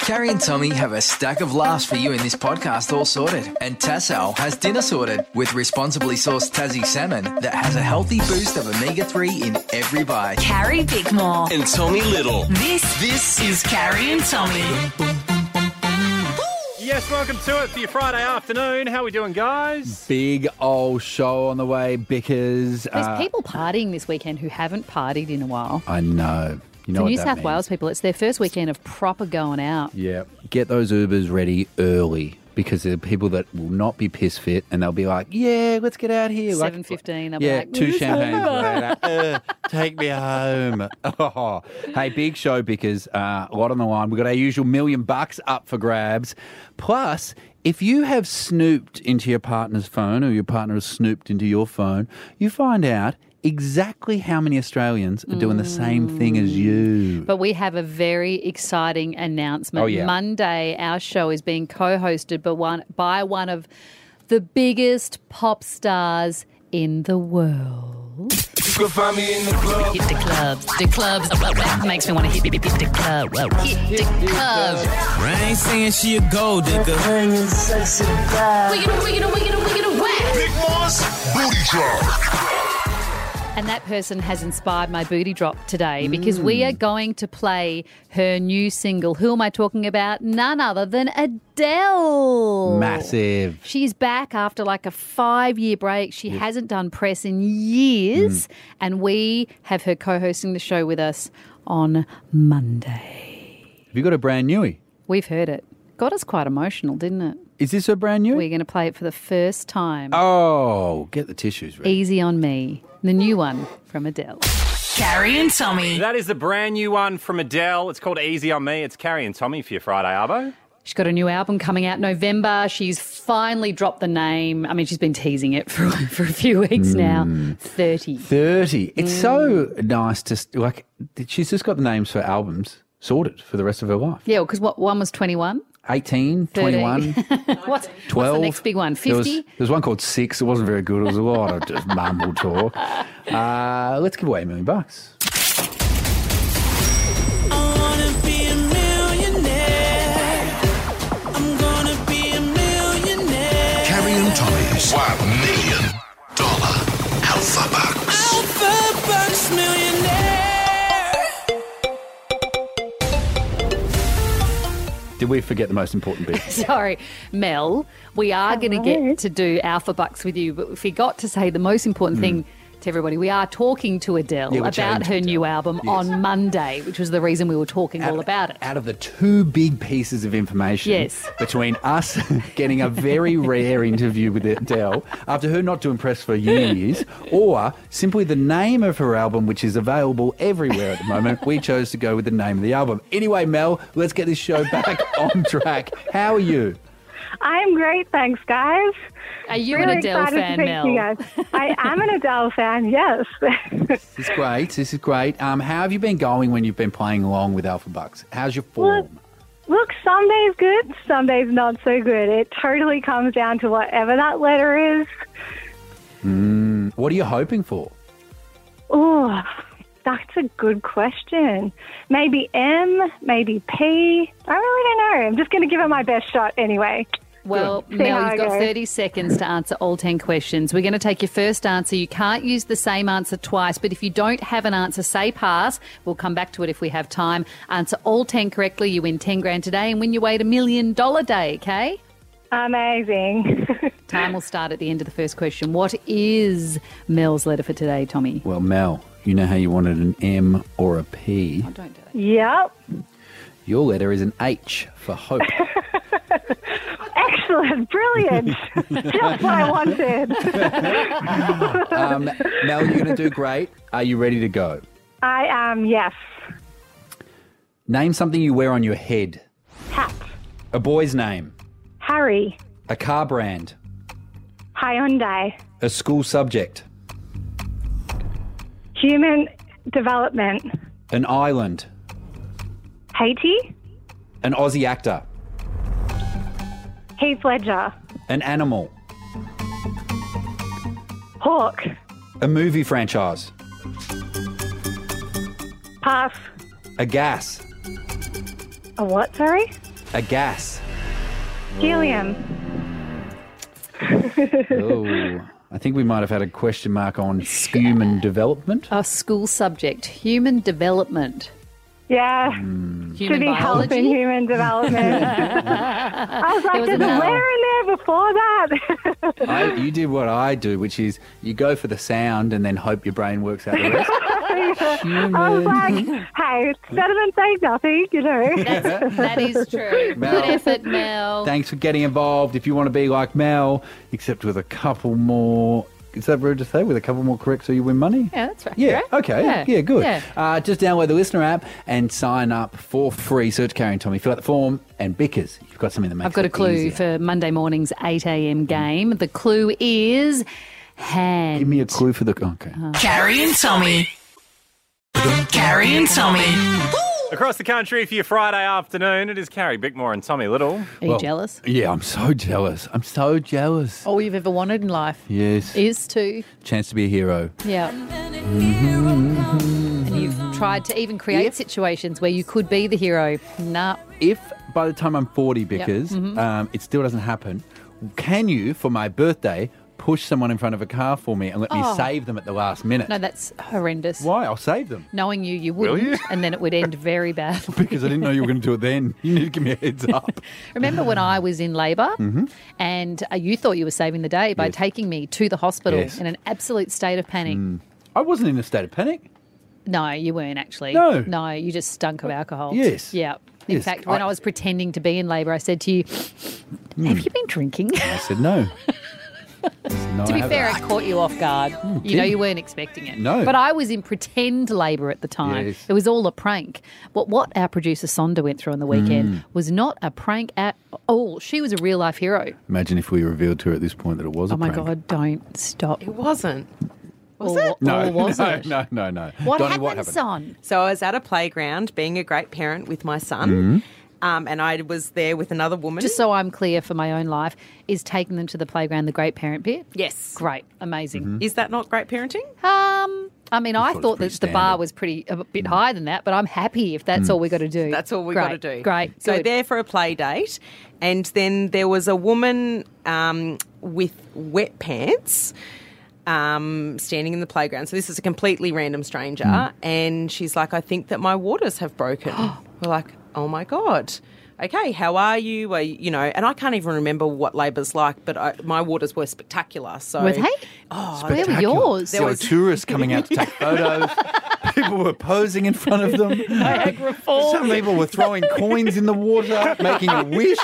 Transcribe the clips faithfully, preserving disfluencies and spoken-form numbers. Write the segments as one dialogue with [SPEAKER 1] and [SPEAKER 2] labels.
[SPEAKER 1] Carrie and Tommy have a stack of laughs for you in this podcast all sorted. And Tassal has dinner sorted with responsibly sourced Tassie salmon that has a healthy boost of omega three in every bite.
[SPEAKER 2] Carrie Bickmore.
[SPEAKER 3] And Tommy Little.
[SPEAKER 2] This, this is Carrie and Tommy.
[SPEAKER 4] Yes, welcome to it for your Friday afternoon. How are we doing, guys?
[SPEAKER 5] Big old show on the way because...
[SPEAKER 6] There's
[SPEAKER 5] uh,
[SPEAKER 6] people partying this weekend who haven't partied in a while.
[SPEAKER 5] I know. You know
[SPEAKER 6] the
[SPEAKER 5] what
[SPEAKER 6] New
[SPEAKER 5] that
[SPEAKER 6] South
[SPEAKER 5] means.
[SPEAKER 6] Wales people, it's their first weekend of proper going out.
[SPEAKER 5] Yeah. Get those Ubers ready early because there are people that will not be piss fit and they'll be like, yeah, let's get out here.
[SPEAKER 6] seven fifteen,
[SPEAKER 5] Like,
[SPEAKER 6] they'll
[SPEAKER 5] yeah,
[SPEAKER 6] be like,
[SPEAKER 5] two
[SPEAKER 6] "Where's
[SPEAKER 5] champagnes
[SPEAKER 6] Uber?"
[SPEAKER 5] later. Uh, take me home. Oh. Hey, big show because uh, a lot on the line. We've got our usual million bucks up for grabs. Plus, if you have snooped into your partner's phone or your partner has snooped into your phone, you find out exactly how many Australians are doing the same thing as you.
[SPEAKER 6] But we have a very exciting announcement.
[SPEAKER 5] Oh, yeah.
[SPEAKER 6] Monday, our show is being co-hosted by one, by one of the biggest pop stars in the world.
[SPEAKER 3] You can find me in the club.
[SPEAKER 2] Hit the clubs. The clubs. That makes me want to hit, hit, hit the club. Hit the clubs.
[SPEAKER 7] I ain't saying she a gold digger.
[SPEAKER 2] Wiggin' wiggin' wiggin' wiggin' whack.
[SPEAKER 3] Big Moss, booty drop.
[SPEAKER 6] And that person has inspired my booty drop today because we are going to play her new single. Who am I talking about? None other than Adele.
[SPEAKER 5] Massive.
[SPEAKER 6] She's back after like a five-year break. She hasn't done press in years. And we have her co-hosting the show with us on Monday.
[SPEAKER 5] Have you got a brand newie?
[SPEAKER 6] We've heard it. Got us quite emotional, didn't it?
[SPEAKER 5] Is this a brand newie?
[SPEAKER 6] We're going to play it for the first time.
[SPEAKER 5] Oh, get the tissues ready.
[SPEAKER 6] Easy on Me, the new one from Adele.
[SPEAKER 2] Carrie and Tommy.
[SPEAKER 4] That is the brand new one from Adele. It's called Easy on Me. It's Carrie and Tommy for your Friday arvo.
[SPEAKER 6] She's got a new album coming out November. She's finally dropped the name. I mean, she's been teasing it for, for a few weeks now. thirty.
[SPEAKER 5] thirty. It's so nice to, like, she's just got the names for albums sorted for the rest of her life.
[SPEAKER 6] Yeah, because what one was twenty-one?
[SPEAKER 5] eighteen,
[SPEAKER 6] thirteen.
[SPEAKER 5] twenty-one,
[SPEAKER 6] what's,
[SPEAKER 5] twelve.
[SPEAKER 6] What's the next big one?
[SPEAKER 5] There was,
[SPEAKER 6] fifty?
[SPEAKER 5] there was one called Six. It wasn't very good. It was a lot of just mumble talk. Uh, let's give away a million bucks.
[SPEAKER 7] I wanna be a millionaire. I'm gonna be a millionaire.
[SPEAKER 3] Carrie and Tommy's one million dollar Alpha Bucks.
[SPEAKER 7] Alpha Bucks millionaire.
[SPEAKER 5] Did we forget the most important bit?
[SPEAKER 6] Sorry, Mel, we are going to get to do Alpha Bucks with you, but we forgot to say the most important thing to everybody. We are talking to Adele
[SPEAKER 5] Yeah, we're
[SPEAKER 6] about
[SPEAKER 5] chatting to
[SPEAKER 6] her
[SPEAKER 5] Adele.
[SPEAKER 6] new album
[SPEAKER 5] Yes.
[SPEAKER 6] on Monday, which was the reason we were talking all about it.
[SPEAKER 5] Out of the two big pieces of information
[SPEAKER 6] Yes.
[SPEAKER 5] between us getting a very rare interview with Adele after her not doing press for years, or simply the name of her album, which is available everywhere at the moment, we chose to go with the name of the album. Anyway, Mel, let's get this show back on track. How are you?
[SPEAKER 8] I'm great, thanks, guys.
[SPEAKER 6] Are you
[SPEAKER 8] really
[SPEAKER 6] an Adele
[SPEAKER 8] excited
[SPEAKER 6] fan,
[SPEAKER 8] to speak to you
[SPEAKER 6] Mel?
[SPEAKER 8] guys. I am an Adele fan, yes.
[SPEAKER 5] This is great. This is great. Um, how have you been going when you've been playing along with Alpha Bucks? How's your form?
[SPEAKER 8] Look, some days good, some days not so good. It totally comes down to whatever that letter is.
[SPEAKER 5] Mm, what are you hoping for?
[SPEAKER 8] Oh, that's a good question. Maybe M, maybe P. I really don't know. I'm just going to give it my best shot anyway.
[SPEAKER 6] Well,
[SPEAKER 8] See
[SPEAKER 6] Mel,
[SPEAKER 8] how
[SPEAKER 6] you've
[SPEAKER 8] I
[SPEAKER 6] got
[SPEAKER 8] go.
[SPEAKER 6] thirty seconds to answer all ten questions. We're going to take your first answer. You can't use the same answer twice, but if you don't have an answer, say pass. We'll come back to it if we have time. Answer all ten correctly, you win ten grand today and win your way to million dollar day, okay?
[SPEAKER 8] Amazing.
[SPEAKER 6] Time will start at the end of the first question. What is Mel's letter for today, Tommy?
[SPEAKER 5] Well, Mel, you know how you wanted an M or a P.
[SPEAKER 6] Oh, don't do that.
[SPEAKER 8] Yep.
[SPEAKER 5] Your letter is an H for hope.
[SPEAKER 8] Excellent. Brilliant. Just what I wanted.
[SPEAKER 5] um, Mel, you're going to do great. Are you ready to go?
[SPEAKER 8] I am, yes.
[SPEAKER 5] Name something you wear on your head.
[SPEAKER 8] Hat.
[SPEAKER 5] A boy's name.
[SPEAKER 8] Harry.
[SPEAKER 5] A car brand.
[SPEAKER 8] Hyundai.
[SPEAKER 5] A school subject.
[SPEAKER 8] Human development.
[SPEAKER 5] An island.
[SPEAKER 8] Haiti.
[SPEAKER 5] An Aussie actor.
[SPEAKER 8] Heath Ledger.
[SPEAKER 5] An animal.
[SPEAKER 8] Hawk.
[SPEAKER 5] A movie franchise.
[SPEAKER 8] Pass.
[SPEAKER 5] A gas.
[SPEAKER 8] A what, sorry?
[SPEAKER 5] a gas?
[SPEAKER 8] Helium.
[SPEAKER 5] Oh, I think we might have had a question mark on human development.
[SPEAKER 6] A school subject, human development.
[SPEAKER 8] Yeah.
[SPEAKER 6] Human
[SPEAKER 8] Should be helping
[SPEAKER 6] biology.
[SPEAKER 8] human development. I was
[SPEAKER 6] There
[SPEAKER 8] like,
[SPEAKER 6] was
[SPEAKER 8] there's a
[SPEAKER 6] another-
[SPEAKER 8] where in there before that.
[SPEAKER 5] I, you did what I do, which is you go for the sound and then hope your brain works out the rest.
[SPEAKER 8] I was like, hey, it's better than saying nothing, you know.
[SPEAKER 6] That's, that is true.
[SPEAKER 5] Mel.
[SPEAKER 6] Good effort, Mel.
[SPEAKER 5] Thanks for getting involved. If you want to be like Mel, except with a couple more. Is that rude to say? With a couple more correct so you win money?
[SPEAKER 6] Yeah, that's right.
[SPEAKER 5] Yeah, okay.
[SPEAKER 6] Yeah,
[SPEAKER 5] Yeah, good.
[SPEAKER 6] yeah.
[SPEAKER 5] Uh, just download the Listener app and sign up for free. Search Carrie and Tommy. Fill out the form. And Bickers, you've got something that makes
[SPEAKER 6] I've got
[SPEAKER 5] it
[SPEAKER 6] a clue
[SPEAKER 5] easier.
[SPEAKER 6] for Monday morning's eight a.m. game. The clue is hand.
[SPEAKER 5] Give me a clue for the... Okay.
[SPEAKER 2] Carrie and Tommy. Carrie and Tommy.
[SPEAKER 4] Across the country for your Friday afternoon, it is Carrie Bickmore and Tommy Little.
[SPEAKER 6] Are you
[SPEAKER 5] Well,
[SPEAKER 6] jealous?
[SPEAKER 5] Yeah, I'm so jealous. I'm so jealous.
[SPEAKER 6] All you've ever wanted in life
[SPEAKER 5] Yes.
[SPEAKER 6] is to.
[SPEAKER 5] Chance to be a hero.
[SPEAKER 6] Yeah. And you've tried to even create situations where you could be the hero. Nah.
[SPEAKER 5] If by the time I'm forty, because
[SPEAKER 6] Mm-hmm.
[SPEAKER 5] um, it still doesn't happen, can you, for my birthday, push someone in front of a car for me and let me
[SPEAKER 6] Oh.
[SPEAKER 5] save them at the last minute?
[SPEAKER 6] No, that's horrendous.
[SPEAKER 5] Why? I'll save them.
[SPEAKER 6] Knowing you, you
[SPEAKER 4] Will
[SPEAKER 6] wouldn't,
[SPEAKER 4] you?
[SPEAKER 6] and then it would end very bad.
[SPEAKER 5] Because I didn't know you were going to do it then. You need to give me a heads up.
[SPEAKER 6] Remember when I was in labour and uh, you thought you were saving the day by
[SPEAKER 5] Yes.
[SPEAKER 6] taking me to the hospital
[SPEAKER 5] Yes.
[SPEAKER 6] in an absolute state of panic?
[SPEAKER 5] I wasn't in a state of panic.
[SPEAKER 6] No, you weren't actually.
[SPEAKER 5] No.
[SPEAKER 6] No, you just stunk of alcohol.
[SPEAKER 5] Yes.
[SPEAKER 6] Yeah. In
[SPEAKER 5] Yes,
[SPEAKER 6] fact, when
[SPEAKER 5] I-
[SPEAKER 6] I was pretending to be in labour, I said to you, have you been drinking?
[SPEAKER 5] I said no. I said, no,
[SPEAKER 6] To
[SPEAKER 5] I
[SPEAKER 6] be
[SPEAKER 5] haven't.
[SPEAKER 6] fair, it caught you off guard. you know,
[SPEAKER 5] did.
[SPEAKER 6] you weren't expecting it.
[SPEAKER 5] No.
[SPEAKER 6] But I was in pretend labour at the time.
[SPEAKER 5] Yes.
[SPEAKER 6] It was all a prank. But what our producer Sonda went through on the weekend
[SPEAKER 5] Mm.
[SPEAKER 6] was not a prank at all. She was a real life hero.
[SPEAKER 5] Imagine if we revealed to her at this point that it was
[SPEAKER 6] Oh
[SPEAKER 5] a
[SPEAKER 6] my
[SPEAKER 5] prank.
[SPEAKER 6] God, don't stop.
[SPEAKER 9] It wasn't. Was
[SPEAKER 6] or,
[SPEAKER 9] it?
[SPEAKER 5] No,
[SPEAKER 6] or was
[SPEAKER 5] no,
[SPEAKER 6] it?
[SPEAKER 5] no, no, no.
[SPEAKER 6] What
[SPEAKER 5] Donnie,
[SPEAKER 6] happened,
[SPEAKER 5] what happened?
[SPEAKER 6] son?
[SPEAKER 9] So I was at a playground being a great parent with my son,
[SPEAKER 5] Mm-hmm.
[SPEAKER 9] um, and I was there with another woman.
[SPEAKER 6] Just so I'm clear for my own life, is taking them to the playground the great parent bit?
[SPEAKER 9] yes.
[SPEAKER 6] Great, amazing.
[SPEAKER 5] Mm-hmm.
[SPEAKER 9] Is that not great parenting?
[SPEAKER 6] Um, I mean, I
[SPEAKER 5] thought it
[SPEAKER 6] thought
[SPEAKER 5] was
[SPEAKER 6] that
[SPEAKER 5] pretty
[SPEAKER 6] the bar
[SPEAKER 5] standard.
[SPEAKER 6] was pretty a bit higher than that, but I'm happy if that's
[SPEAKER 5] Mm.
[SPEAKER 6] all we got to do.
[SPEAKER 9] That's all we
[SPEAKER 6] Great,
[SPEAKER 9] got to do.
[SPEAKER 6] Great.
[SPEAKER 9] So
[SPEAKER 6] good.
[SPEAKER 9] there for a play date, and then there was a woman um, with wet pants. Um, standing in the playground. So this is a completely random stranger,
[SPEAKER 5] Mm.
[SPEAKER 9] and she's like, "I think that my waters have broken." We're like, "Oh my God." Okay, how are you? Are you, you know, and I can't even remember what labour's like, but I, my waters were spectacular. So
[SPEAKER 6] Were they?
[SPEAKER 9] Oh,
[SPEAKER 6] Where were
[SPEAKER 5] Spectacular.
[SPEAKER 6] yours?
[SPEAKER 5] There were tourists coming out to take photos. People were posing in front of them.
[SPEAKER 6] Niagara Falls.
[SPEAKER 5] Some people were throwing coins in the water, making a wish.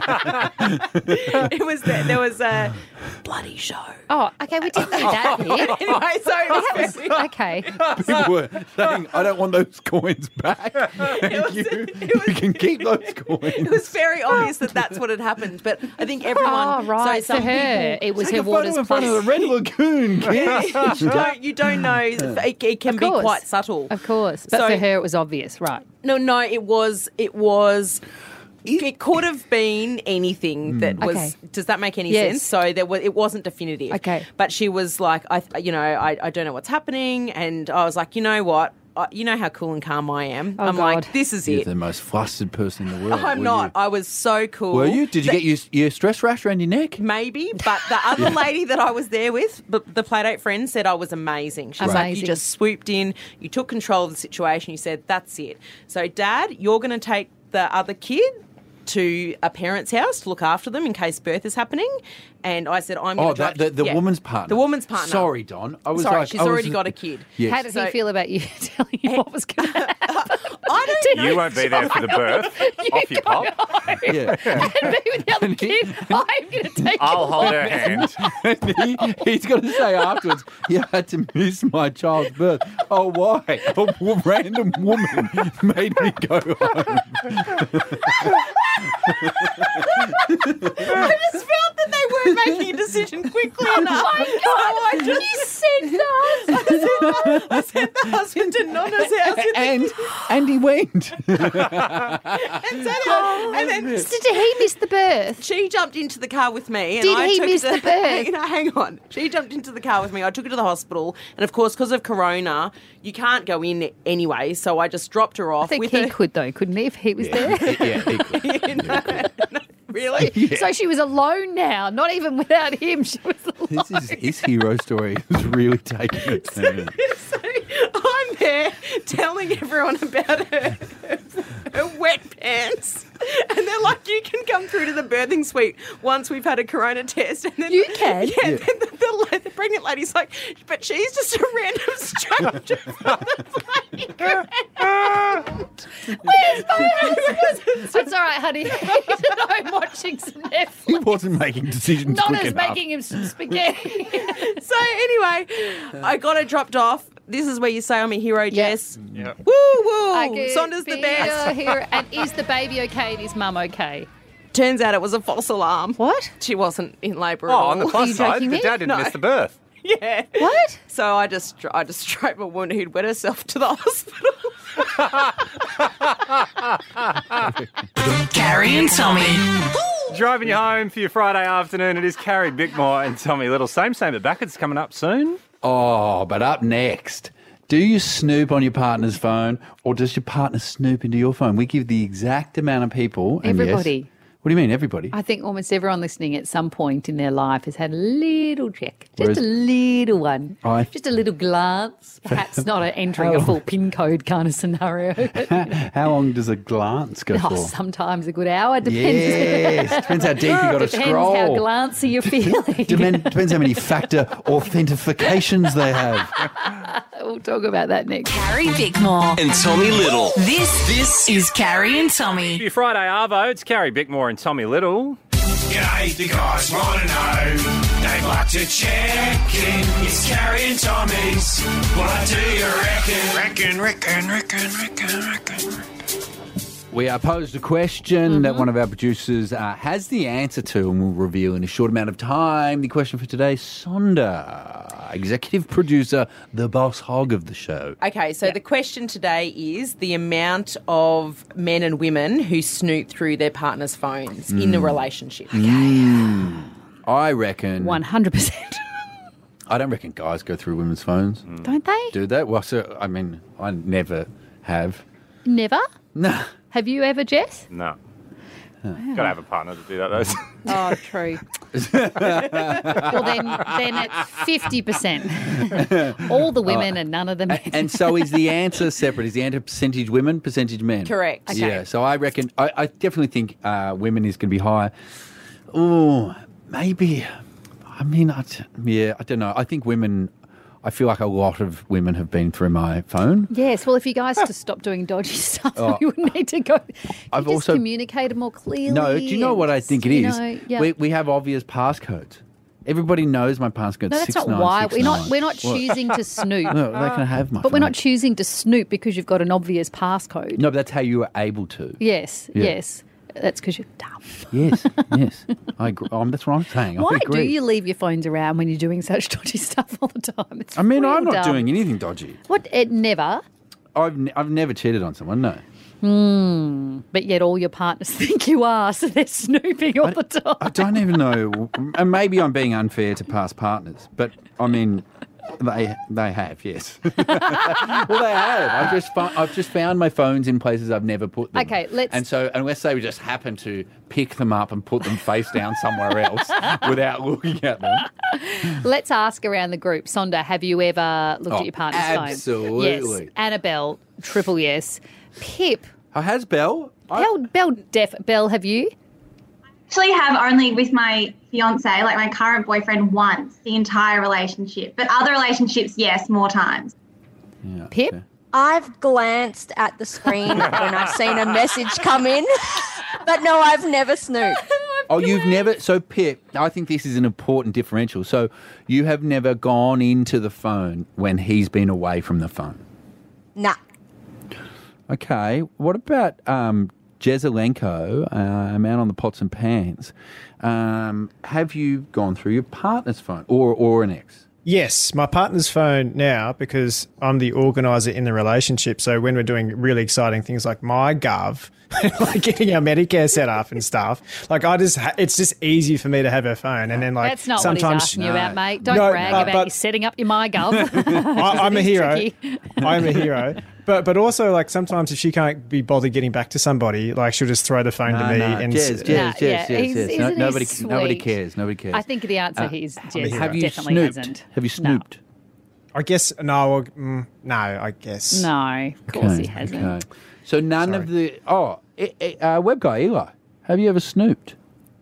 [SPEAKER 9] it was there, there was a bloody show.
[SPEAKER 6] Oh, okay, we didn't do that here.
[SPEAKER 9] Anyway, so it was very,
[SPEAKER 6] Okay.
[SPEAKER 5] People were saying, I don't want those coins back. Thank
[SPEAKER 9] was-
[SPEAKER 5] you.
[SPEAKER 9] it was-
[SPEAKER 5] You can keep those coins.
[SPEAKER 9] it was very obvious that that's what had happened. But I think everyone.
[SPEAKER 6] Oh, right.
[SPEAKER 9] So
[SPEAKER 6] for
[SPEAKER 9] some
[SPEAKER 6] her,
[SPEAKER 9] people,
[SPEAKER 6] it was
[SPEAKER 5] Take
[SPEAKER 6] her
[SPEAKER 5] a
[SPEAKER 6] waters
[SPEAKER 5] photo in front of
[SPEAKER 6] plus.
[SPEAKER 5] the Red Lagoon, kids.
[SPEAKER 9] you don't you don't know. It, it can
[SPEAKER 6] Of
[SPEAKER 9] be
[SPEAKER 6] course.
[SPEAKER 9] quite subtle.
[SPEAKER 6] Of course. But
[SPEAKER 9] So-
[SPEAKER 6] for her, it was obvious, right?
[SPEAKER 9] No, no, it was it was. It could have been anything that was.
[SPEAKER 6] Okay.
[SPEAKER 9] Does that make any
[SPEAKER 6] Yes.
[SPEAKER 9] sense? So there was. It wasn't definitive.
[SPEAKER 6] Okay.
[SPEAKER 9] But she was like, I, you know, I, I don't know what's happening, and I was like, you know what, I, you know how cool and calm I am.
[SPEAKER 6] Oh,
[SPEAKER 9] I'm
[SPEAKER 6] God.
[SPEAKER 9] like, this is
[SPEAKER 5] You're
[SPEAKER 9] it.
[SPEAKER 5] the most flustered person in the world.
[SPEAKER 9] I'm
[SPEAKER 5] were
[SPEAKER 9] not.
[SPEAKER 5] you?
[SPEAKER 9] I was so cool.
[SPEAKER 5] Were you? Did you
[SPEAKER 9] That-
[SPEAKER 5] get your, your stress rash around your neck?
[SPEAKER 9] Maybe, but the other lady that I was there with, but the Playdate friend, said I was amazing. She's like,
[SPEAKER 6] Amazing.
[SPEAKER 9] you just swooped in, you took control of the situation, you said, that's it. So, Dad, you're going to take the other kid to a parent's house to look after them in case birth is happening. And I said, I'm going
[SPEAKER 5] Oh,
[SPEAKER 9] to drive.
[SPEAKER 5] that, the, the
[SPEAKER 9] yeah.
[SPEAKER 5] woman's partner.
[SPEAKER 9] The woman's partner.
[SPEAKER 5] Sorry, Don. I was
[SPEAKER 9] Sorry,
[SPEAKER 5] like,
[SPEAKER 9] she's
[SPEAKER 5] I was-
[SPEAKER 9] already got a kid.
[SPEAKER 5] Yes.
[SPEAKER 6] How does
[SPEAKER 9] So-
[SPEAKER 6] he feel about you telling you what was going to happen?
[SPEAKER 9] I don't know.
[SPEAKER 4] You won't be there for the birth. Off you pop.
[SPEAKER 5] Yeah.
[SPEAKER 6] And be with the other kid. I'm going to take
[SPEAKER 4] I'll
[SPEAKER 6] you
[SPEAKER 4] hold
[SPEAKER 6] away.
[SPEAKER 4] her hand.
[SPEAKER 5] And he, he's got to say afterwards, you had to miss my child's birth. Oh, why? A w- random woman made me go home.
[SPEAKER 9] I just felt that they weren't making a decision quickly enough.
[SPEAKER 6] Oh my God,
[SPEAKER 9] So I
[SPEAKER 6] you
[SPEAKER 9] just,
[SPEAKER 6] said that.
[SPEAKER 9] I sent the husband to Nonna's house. with
[SPEAKER 5] And and he went.
[SPEAKER 9] and, so, and then
[SPEAKER 6] So did he miss the birth?
[SPEAKER 9] she jumped into the car with me. And
[SPEAKER 6] Did
[SPEAKER 9] I
[SPEAKER 6] he
[SPEAKER 9] took
[SPEAKER 6] miss
[SPEAKER 9] her to,
[SPEAKER 6] the birth?
[SPEAKER 9] You know, hang on. She jumped into the car with me. I took her to the hospital. And, of course, because of Corona, you can't go in anyway. So I just dropped her off
[SPEAKER 6] I think
[SPEAKER 9] with
[SPEAKER 6] he
[SPEAKER 9] her.
[SPEAKER 6] could, though, couldn't he, if he was there?
[SPEAKER 5] Yeah, he could.
[SPEAKER 9] You know, no, really?
[SPEAKER 6] So she was alone now, not even without him. She was alone.
[SPEAKER 5] This is his hero story. It's really taking a turn.
[SPEAKER 9] So I'm there telling everyone about her, her wet pants. And they're like, you can come through to the birthing suite once we've had a corona test. And then
[SPEAKER 6] You can?
[SPEAKER 9] Yeah,
[SPEAKER 5] Yeah.
[SPEAKER 9] then the, the, the pregnant lady's like, but she's just a random stranger from the playground. Where's my husband?
[SPEAKER 6] It's all right, honey. I'm watching some
[SPEAKER 5] He
[SPEAKER 6] Netflix.
[SPEAKER 5] wasn't making decisions quick
[SPEAKER 6] Nonna's
[SPEAKER 5] enough.
[SPEAKER 6] making him some spaghetti.
[SPEAKER 9] So anyway, I got her dropped off. This is where you say I'm a hero, Jess.
[SPEAKER 4] Yeah.
[SPEAKER 9] Woo woo!
[SPEAKER 6] I could
[SPEAKER 9] Sonda's the
[SPEAKER 6] be
[SPEAKER 9] best.
[SPEAKER 6] a hero. And is the baby okay and is mum okay?
[SPEAKER 9] Turns out it was a false alarm.
[SPEAKER 6] What?
[SPEAKER 9] She wasn't in labour at
[SPEAKER 4] Oh,
[SPEAKER 9] all.
[SPEAKER 4] on the
[SPEAKER 6] Are
[SPEAKER 4] plus
[SPEAKER 6] you
[SPEAKER 4] side,
[SPEAKER 6] joking
[SPEAKER 4] the
[SPEAKER 6] me?
[SPEAKER 4] dad didn't
[SPEAKER 9] No.
[SPEAKER 4] miss the birth.
[SPEAKER 9] Yeah.
[SPEAKER 6] What?
[SPEAKER 9] So I just I just drove a woman who'd wet herself to the hospital.
[SPEAKER 2] Carrie and Tommy.
[SPEAKER 4] Driving you home for your Friday afternoon. It is Carrie Bickmore and Tommy Little. Same, same, but back. It's coming up soon.
[SPEAKER 5] Oh, but up next, do you snoop on your partner's phone or does your partner snoop into your phone? We give the exact amount of people. And yes-
[SPEAKER 6] Everybody.
[SPEAKER 5] what do you mean, everybody?
[SPEAKER 6] I think almost everyone listening at some point in their life has had a little check. Just
[SPEAKER 5] Whereas-
[SPEAKER 6] a little one.
[SPEAKER 5] I-
[SPEAKER 6] Just a little glance. Perhaps not a entering a full PIN code kind of scenario.
[SPEAKER 5] How long does a glance go
[SPEAKER 6] Oh,
[SPEAKER 5] for?
[SPEAKER 6] sometimes a good hour. Depends.
[SPEAKER 5] Yes, depends how deep you got to
[SPEAKER 6] Depends
[SPEAKER 5] scroll.
[SPEAKER 6] how glancy you're feeling.
[SPEAKER 5] Depen- Depends how many factor authentications they have.
[SPEAKER 6] We'll talk about that next.
[SPEAKER 2] Carrie Bickmore.
[SPEAKER 3] And Tommy Little.
[SPEAKER 2] This, this is Carrie and Tommy.
[SPEAKER 4] Your Friday Arvo. It's Carrie Bickmore and Tommy Little.
[SPEAKER 7] G'day, the guys wanna know. They'd like to check in. It's Carrie and Tommy's. What do you reckon? Reckon, reckon, reckon, reckon, reckon.
[SPEAKER 5] We are posed a question
[SPEAKER 6] Mm-hmm.
[SPEAKER 5] that one of our producers uh, has the answer to and will reveal in a short amount of time. The question for today, Sonda, executive producer, the boss hog of the show.
[SPEAKER 9] Okay, so the question today is the amount of men and women who snoop through their partner's phones in a relationship.
[SPEAKER 5] I reckon.
[SPEAKER 6] one hundred percent.
[SPEAKER 5] I don't reckon guys go through women's phones.
[SPEAKER 6] Don't they?
[SPEAKER 5] Do they? Well, so, I mean, I never have.
[SPEAKER 6] Never?
[SPEAKER 5] No.
[SPEAKER 6] Have you ever, Jess?
[SPEAKER 4] No. Got to have a partner to do that, though.
[SPEAKER 6] Oh, true. Well, then, then it's fifty percent. All the women and none of the men.
[SPEAKER 5] And so is the answer separate? Is the answer percentage women, percentage men?
[SPEAKER 9] Correct. Okay.
[SPEAKER 5] Yeah, so I reckon, I, I definitely think uh, women is going to be higher. Oh, maybe. I mean, I, t- yeah, I don't know. I think women, I feel like a lot of women have been through my phone.
[SPEAKER 6] Yes, well, if you guys to stop doing dodgy stuff,
[SPEAKER 5] Oh.
[SPEAKER 6] we would need to go.
[SPEAKER 5] I've
[SPEAKER 6] just
[SPEAKER 5] also-
[SPEAKER 6] communicate more clearly.
[SPEAKER 5] No, do you know
[SPEAKER 6] and
[SPEAKER 5] what I
[SPEAKER 6] just,
[SPEAKER 5] think it
[SPEAKER 6] you
[SPEAKER 5] is?
[SPEAKER 6] know, yeah.
[SPEAKER 5] we, we have obvious passcodes. Everybody knows my passcode.
[SPEAKER 6] no, that's
[SPEAKER 5] six
[SPEAKER 6] not
[SPEAKER 5] nine
[SPEAKER 6] why.
[SPEAKER 5] six
[SPEAKER 6] We're not.
[SPEAKER 5] nine.
[SPEAKER 6] We're not
[SPEAKER 5] What?
[SPEAKER 6] choosing to snoop.
[SPEAKER 5] No, they can have my
[SPEAKER 6] But we're
[SPEAKER 5] phone.
[SPEAKER 6] not choosing to snoop because you've got an obvious passcode.
[SPEAKER 5] No, but that's how you were able to.
[SPEAKER 6] Yes,
[SPEAKER 5] Yeah.
[SPEAKER 6] yes. That's because you're dumb.
[SPEAKER 5] Yes, yes. I agree. Um, that's what I'm saying. I
[SPEAKER 6] Why do
[SPEAKER 5] agree.
[SPEAKER 6] you leave your phones around when you're doing such dodgy stuff all the time? It's
[SPEAKER 5] I mean,
[SPEAKER 6] real
[SPEAKER 5] I'm not
[SPEAKER 6] dumb.
[SPEAKER 5] doing anything dodgy.
[SPEAKER 6] What? It never.
[SPEAKER 5] I've ne- I've never cheated on someone. No.
[SPEAKER 6] But yet all your partners think you are, so they're snooping all the time.
[SPEAKER 5] I don't even know. And maybe I'm being unfair to past partners, but I mean, they they have, yes. Well, they have. I've just found, I've just found my phones in places I've never put them.
[SPEAKER 6] Okay, let's-
[SPEAKER 5] And so unless they just happen to pick them up and put them face down somewhere else without looking at them.
[SPEAKER 6] Let's ask around the group. Sonda, have you ever looked
[SPEAKER 5] Oh,
[SPEAKER 6] at your partner's phone?
[SPEAKER 5] absolutely.
[SPEAKER 6] Yes. Annabelle, triple yes. Pip,
[SPEAKER 5] Oh, has Belle? I-
[SPEAKER 6] Belle, Belle, def, Belle, have you?
[SPEAKER 10] Actually have only with my fiance, like my current boyfriend, once the entire relationship. But other relationships, yes, more times.
[SPEAKER 5] Yeah,
[SPEAKER 6] Pip?
[SPEAKER 5] okay.
[SPEAKER 11] I've glanced at the screen when I've seen a message come in, but no, I've never snooped.
[SPEAKER 5] Oh, you've never. So, Pip, I think this is an important differential. So, you have never gone into the phone when he's been away from the phone.
[SPEAKER 11] Nah.
[SPEAKER 5] Okay. What about um, Jezelenko, uh, a man on the pots and pans? Um, have you gone through your partner's phone or or an ex?
[SPEAKER 12] Yes, my partner's phone now, because I'm the organizer in the relationship. So when we're doing really exciting things like MyGov, like getting our Medicare set up and stuff, like I just, ha- it's just easy for me to have her phone. And then like
[SPEAKER 6] That's not
[SPEAKER 12] sometimes
[SPEAKER 6] what he's asking you about, mate. Don't
[SPEAKER 12] No,
[SPEAKER 6] brag
[SPEAKER 12] uh,
[SPEAKER 6] about
[SPEAKER 12] but-
[SPEAKER 6] you setting up your MyGov.
[SPEAKER 12] I, I'm a
[SPEAKER 6] It's
[SPEAKER 12] hero.
[SPEAKER 6] tricky.
[SPEAKER 12] I'm a hero. But but also like sometimes if she can't be bothered getting back to somebody, like she'll just throw the phone
[SPEAKER 5] No,
[SPEAKER 12] to me
[SPEAKER 5] no,
[SPEAKER 12] and
[SPEAKER 5] Jez,
[SPEAKER 12] s-
[SPEAKER 5] Jez,
[SPEAKER 6] Nah,
[SPEAKER 5] Jez,
[SPEAKER 6] yeah,
[SPEAKER 5] Jez,
[SPEAKER 6] he's-
[SPEAKER 5] Jez.
[SPEAKER 6] isn't
[SPEAKER 5] No,
[SPEAKER 6] he
[SPEAKER 5] nobody, nobody
[SPEAKER 6] sweet?
[SPEAKER 5] cares. Nobody cares.
[SPEAKER 6] I think the answer
[SPEAKER 5] Uh,
[SPEAKER 6] is
[SPEAKER 12] a
[SPEAKER 6] Jez
[SPEAKER 12] hero.
[SPEAKER 5] Have you
[SPEAKER 6] definitely
[SPEAKER 5] snooped?
[SPEAKER 6] hasn't.
[SPEAKER 5] Have you
[SPEAKER 6] No.
[SPEAKER 5] snooped?
[SPEAKER 12] I guess no, well, mm, no, I guess
[SPEAKER 6] No, of course he hasn't.
[SPEAKER 5] Okay. So none of the oh, eh, eh, uh, web guy Eli, have you ever snooped?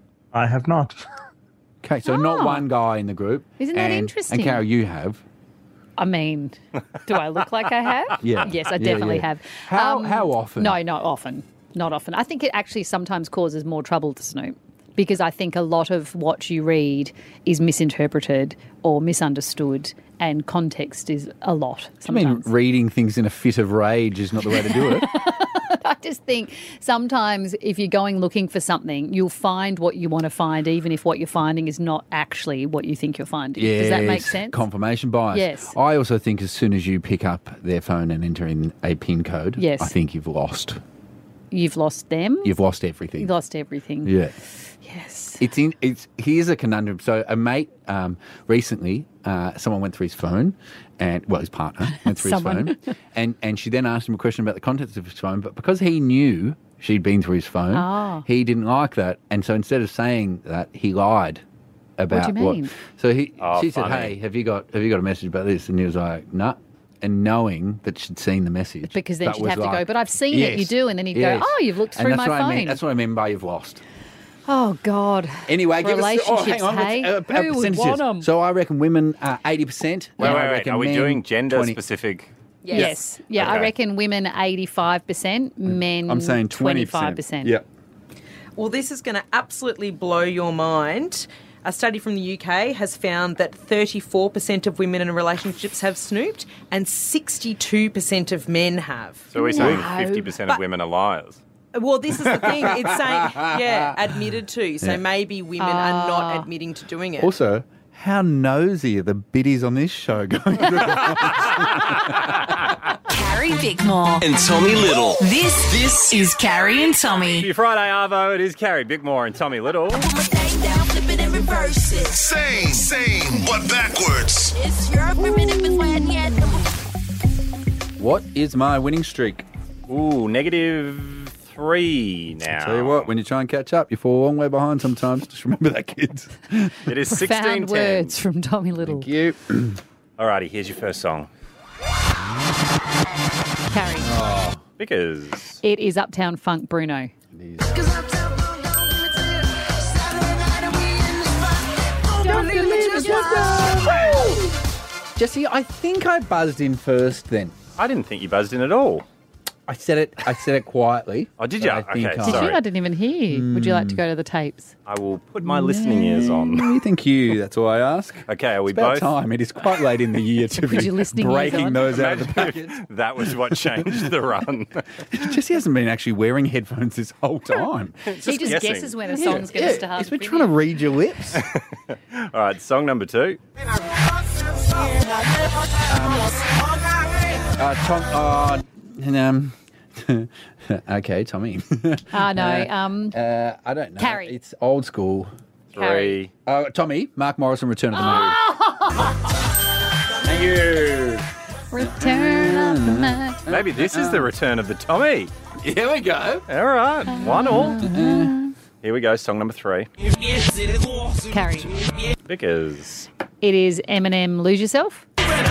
[SPEAKER 13] I have not.
[SPEAKER 5] Okay, so
[SPEAKER 6] Oh.
[SPEAKER 5] not one guy in the group.
[SPEAKER 6] Isn't that
[SPEAKER 5] and,
[SPEAKER 6] interesting?
[SPEAKER 5] And Carol, you have.
[SPEAKER 6] I mean, do I look like I have?
[SPEAKER 5] Yeah.
[SPEAKER 6] Yes, I
[SPEAKER 5] Yeah,
[SPEAKER 6] definitely
[SPEAKER 5] yeah.
[SPEAKER 6] have.
[SPEAKER 5] How- how often?
[SPEAKER 6] No, not often. Not often. I think it actually sometimes causes more trouble to snoop because I think a lot of what you read is misinterpreted or misunderstood, and context is a lot
[SPEAKER 5] I mean,
[SPEAKER 6] sometimes.
[SPEAKER 5] reading things in a fit of rage is not the way to do it.
[SPEAKER 6] I just think sometimes if you're going looking for something, you'll find what you want to find, even if what you're finding is not actually what you think you're finding. Does that make
[SPEAKER 5] Yes,
[SPEAKER 6] sense?
[SPEAKER 5] Confirmation bias.
[SPEAKER 6] Yes.
[SPEAKER 5] I also think as soon as you pick up their phone and enter in a PIN code,
[SPEAKER 6] Yes.
[SPEAKER 5] I think you've lost.
[SPEAKER 6] You've lost them.
[SPEAKER 5] You've lost everything.
[SPEAKER 6] You've lost everything.
[SPEAKER 5] Yeah.
[SPEAKER 6] Yes.
[SPEAKER 5] It's in. It's here's a conundrum. So a mate um, recently, uh, someone went through his phone, and well, his partner went through
[SPEAKER 6] Someone.
[SPEAKER 5] his phone, and and she then asked him a question about the contents of his phone, but because he knew she'd been through his phone,
[SPEAKER 6] Oh.
[SPEAKER 5] he didn't like that, and so instead of saying that, he lied about
[SPEAKER 6] you mean?
[SPEAKER 5] So he,
[SPEAKER 4] Oh,
[SPEAKER 5] she said,
[SPEAKER 4] funny.
[SPEAKER 5] "Hey, have you got have you got a message about this?" And he was like, "No." Nah. And knowing that she'd seen the message,
[SPEAKER 6] Because then
[SPEAKER 5] that
[SPEAKER 6] she'd
[SPEAKER 5] was
[SPEAKER 6] have to
[SPEAKER 5] like,
[SPEAKER 6] go, "But I've seen it, you
[SPEAKER 5] yes,
[SPEAKER 6] do," and then he'd go,
[SPEAKER 5] yes.
[SPEAKER 6] "Oh, you've looked
[SPEAKER 5] And
[SPEAKER 6] through
[SPEAKER 5] that's
[SPEAKER 6] my
[SPEAKER 5] what I mean.
[SPEAKER 6] phone."
[SPEAKER 5] That's what I mean by you've lost.
[SPEAKER 6] Oh God.
[SPEAKER 5] Anyway, give us oh,
[SPEAKER 6] Relationships,
[SPEAKER 5] hang on.
[SPEAKER 6] hey?
[SPEAKER 5] let's- uh, uh,
[SPEAKER 6] Who would
[SPEAKER 5] percentages.
[SPEAKER 6] want 'em?
[SPEAKER 5] So I reckon women are eighty percent.
[SPEAKER 4] Wait, wait, wait. Are we doing gender specific?
[SPEAKER 6] Yes. Yeah, I
[SPEAKER 4] Okay.
[SPEAKER 6] reckon women eighty-five percent, men
[SPEAKER 5] I'm saying
[SPEAKER 6] twenty-five percent.
[SPEAKER 5] Yeah.
[SPEAKER 9] Well, this is going to absolutely blow your mind. A study from the U K has found that thirty-four percent of women in relationships have snooped and sixty-two percent of men have.
[SPEAKER 4] So we're saying
[SPEAKER 9] No.
[SPEAKER 4] fifty percent of
[SPEAKER 9] But-
[SPEAKER 4] women are liars.
[SPEAKER 9] Well, this is the thing. It's saying, yeah, admitted to. So
[SPEAKER 5] Yeah.
[SPEAKER 9] maybe women are not admitting to doing it.
[SPEAKER 5] Also, how nosy are the biddies on this show going?
[SPEAKER 2] Carrie Bickmore.
[SPEAKER 3] And Tommy Little.
[SPEAKER 2] This, this is Carrie and Tommy.
[SPEAKER 4] Your Friday Arvo, it is Carrie Bickmore and Tommy Little.
[SPEAKER 3] Same, same, but backwards.
[SPEAKER 5] What is my winning streak?
[SPEAKER 4] Ooh, negative three now.
[SPEAKER 5] Tell you what, when you try and catch up, you fall a long way behind sometimes. Just remember that, kids.
[SPEAKER 4] It is sixteen
[SPEAKER 6] Profound
[SPEAKER 4] ten.
[SPEAKER 6] words from Tommy Little.
[SPEAKER 5] Thank you.
[SPEAKER 4] Alrighty, here's your first song.
[SPEAKER 6] Carrie.
[SPEAKER 4] Because
[SPEAKER 6] It is Uptown Funk Bruno.
[SPEAKER 5] Jesse, I think I buzzed in first then.
[SPEAKER 4] I didn't think you buzzed in at all.
[SPEAKER 5] I said it I said it quietly.
[SPEAKER 4] Oh, did
[SPEAKER 5] but
[SPEAKER 4] you?
[SPEAKER 5] I think
[SPEAKER 4] Okay,
[SPEAKER 5] I-
[SPEAKER 6] Did
[SPEAKER 4] Sorry.
[SPEAKER 6] you? I didn't even hear you. Would you like to go to the tapes?
[SPEAKER 4] I will put my listening ears on.
[SPEAKER 5] Mm, Thank you. That's all I ask.
[SPEAKER 4] Okay, are we
[SPEAKER 5] It's about
[SPEAKER 4] both?
[SPEAKER 5] time. It is quite late in the year to
[SPEAKER 6] Put
[SPEAKER 5] be
[SPEAKER 6] your listening ears
[SPEAKER 5] breaking
[SPEAKER 6] on.
[SPEAKER 5] those out of the
[SPEAKER 4] Imagine
[SPEAKER 5] packets.
[SPEAKER 4] if that was what changed the run.
[SPEAKER 5] Jesse hasn't been actually wearing headphones this whole time.
[SPEAKER 6] he just
[SPEAKER 4] guessing.
[SPEAKER 6] guesses when a song's going to start.
[SPEAKER 5] He's been trying to read your lips.
[SPEAKER 4] All right, song number two.
[SPEAKER 5] Uh, Tom, uh, um, okay, Tommy.
[SPEAKER 6] Ah, no.
[SPEAKER 5] Uh,
[SPEAKER 6] Um,
[SPEAKER 5] uh, I don't know.
[SPEAKER 6] Carrie.
[SPEAKER 5] It's old school.
[SPEAKER 4] Three.
[SPEAKER 5] Uh, Tommy, Mark Morrison, Return of the Mac.
[SPEAKER 4] Thank you.
[SPEAKER 6] Return of the Mac.
[SPEAKER 4] Maybe this is the return of the Tommy.
[SPEAKER 5] Here we go.
[SPEAKER 4] All right, one all. Here we go, song number three.
[SPEAKER 6] Carrie.
[SPEAKER 4] Because
[SPEAKER 6] It is Eminem, Lose Yourself.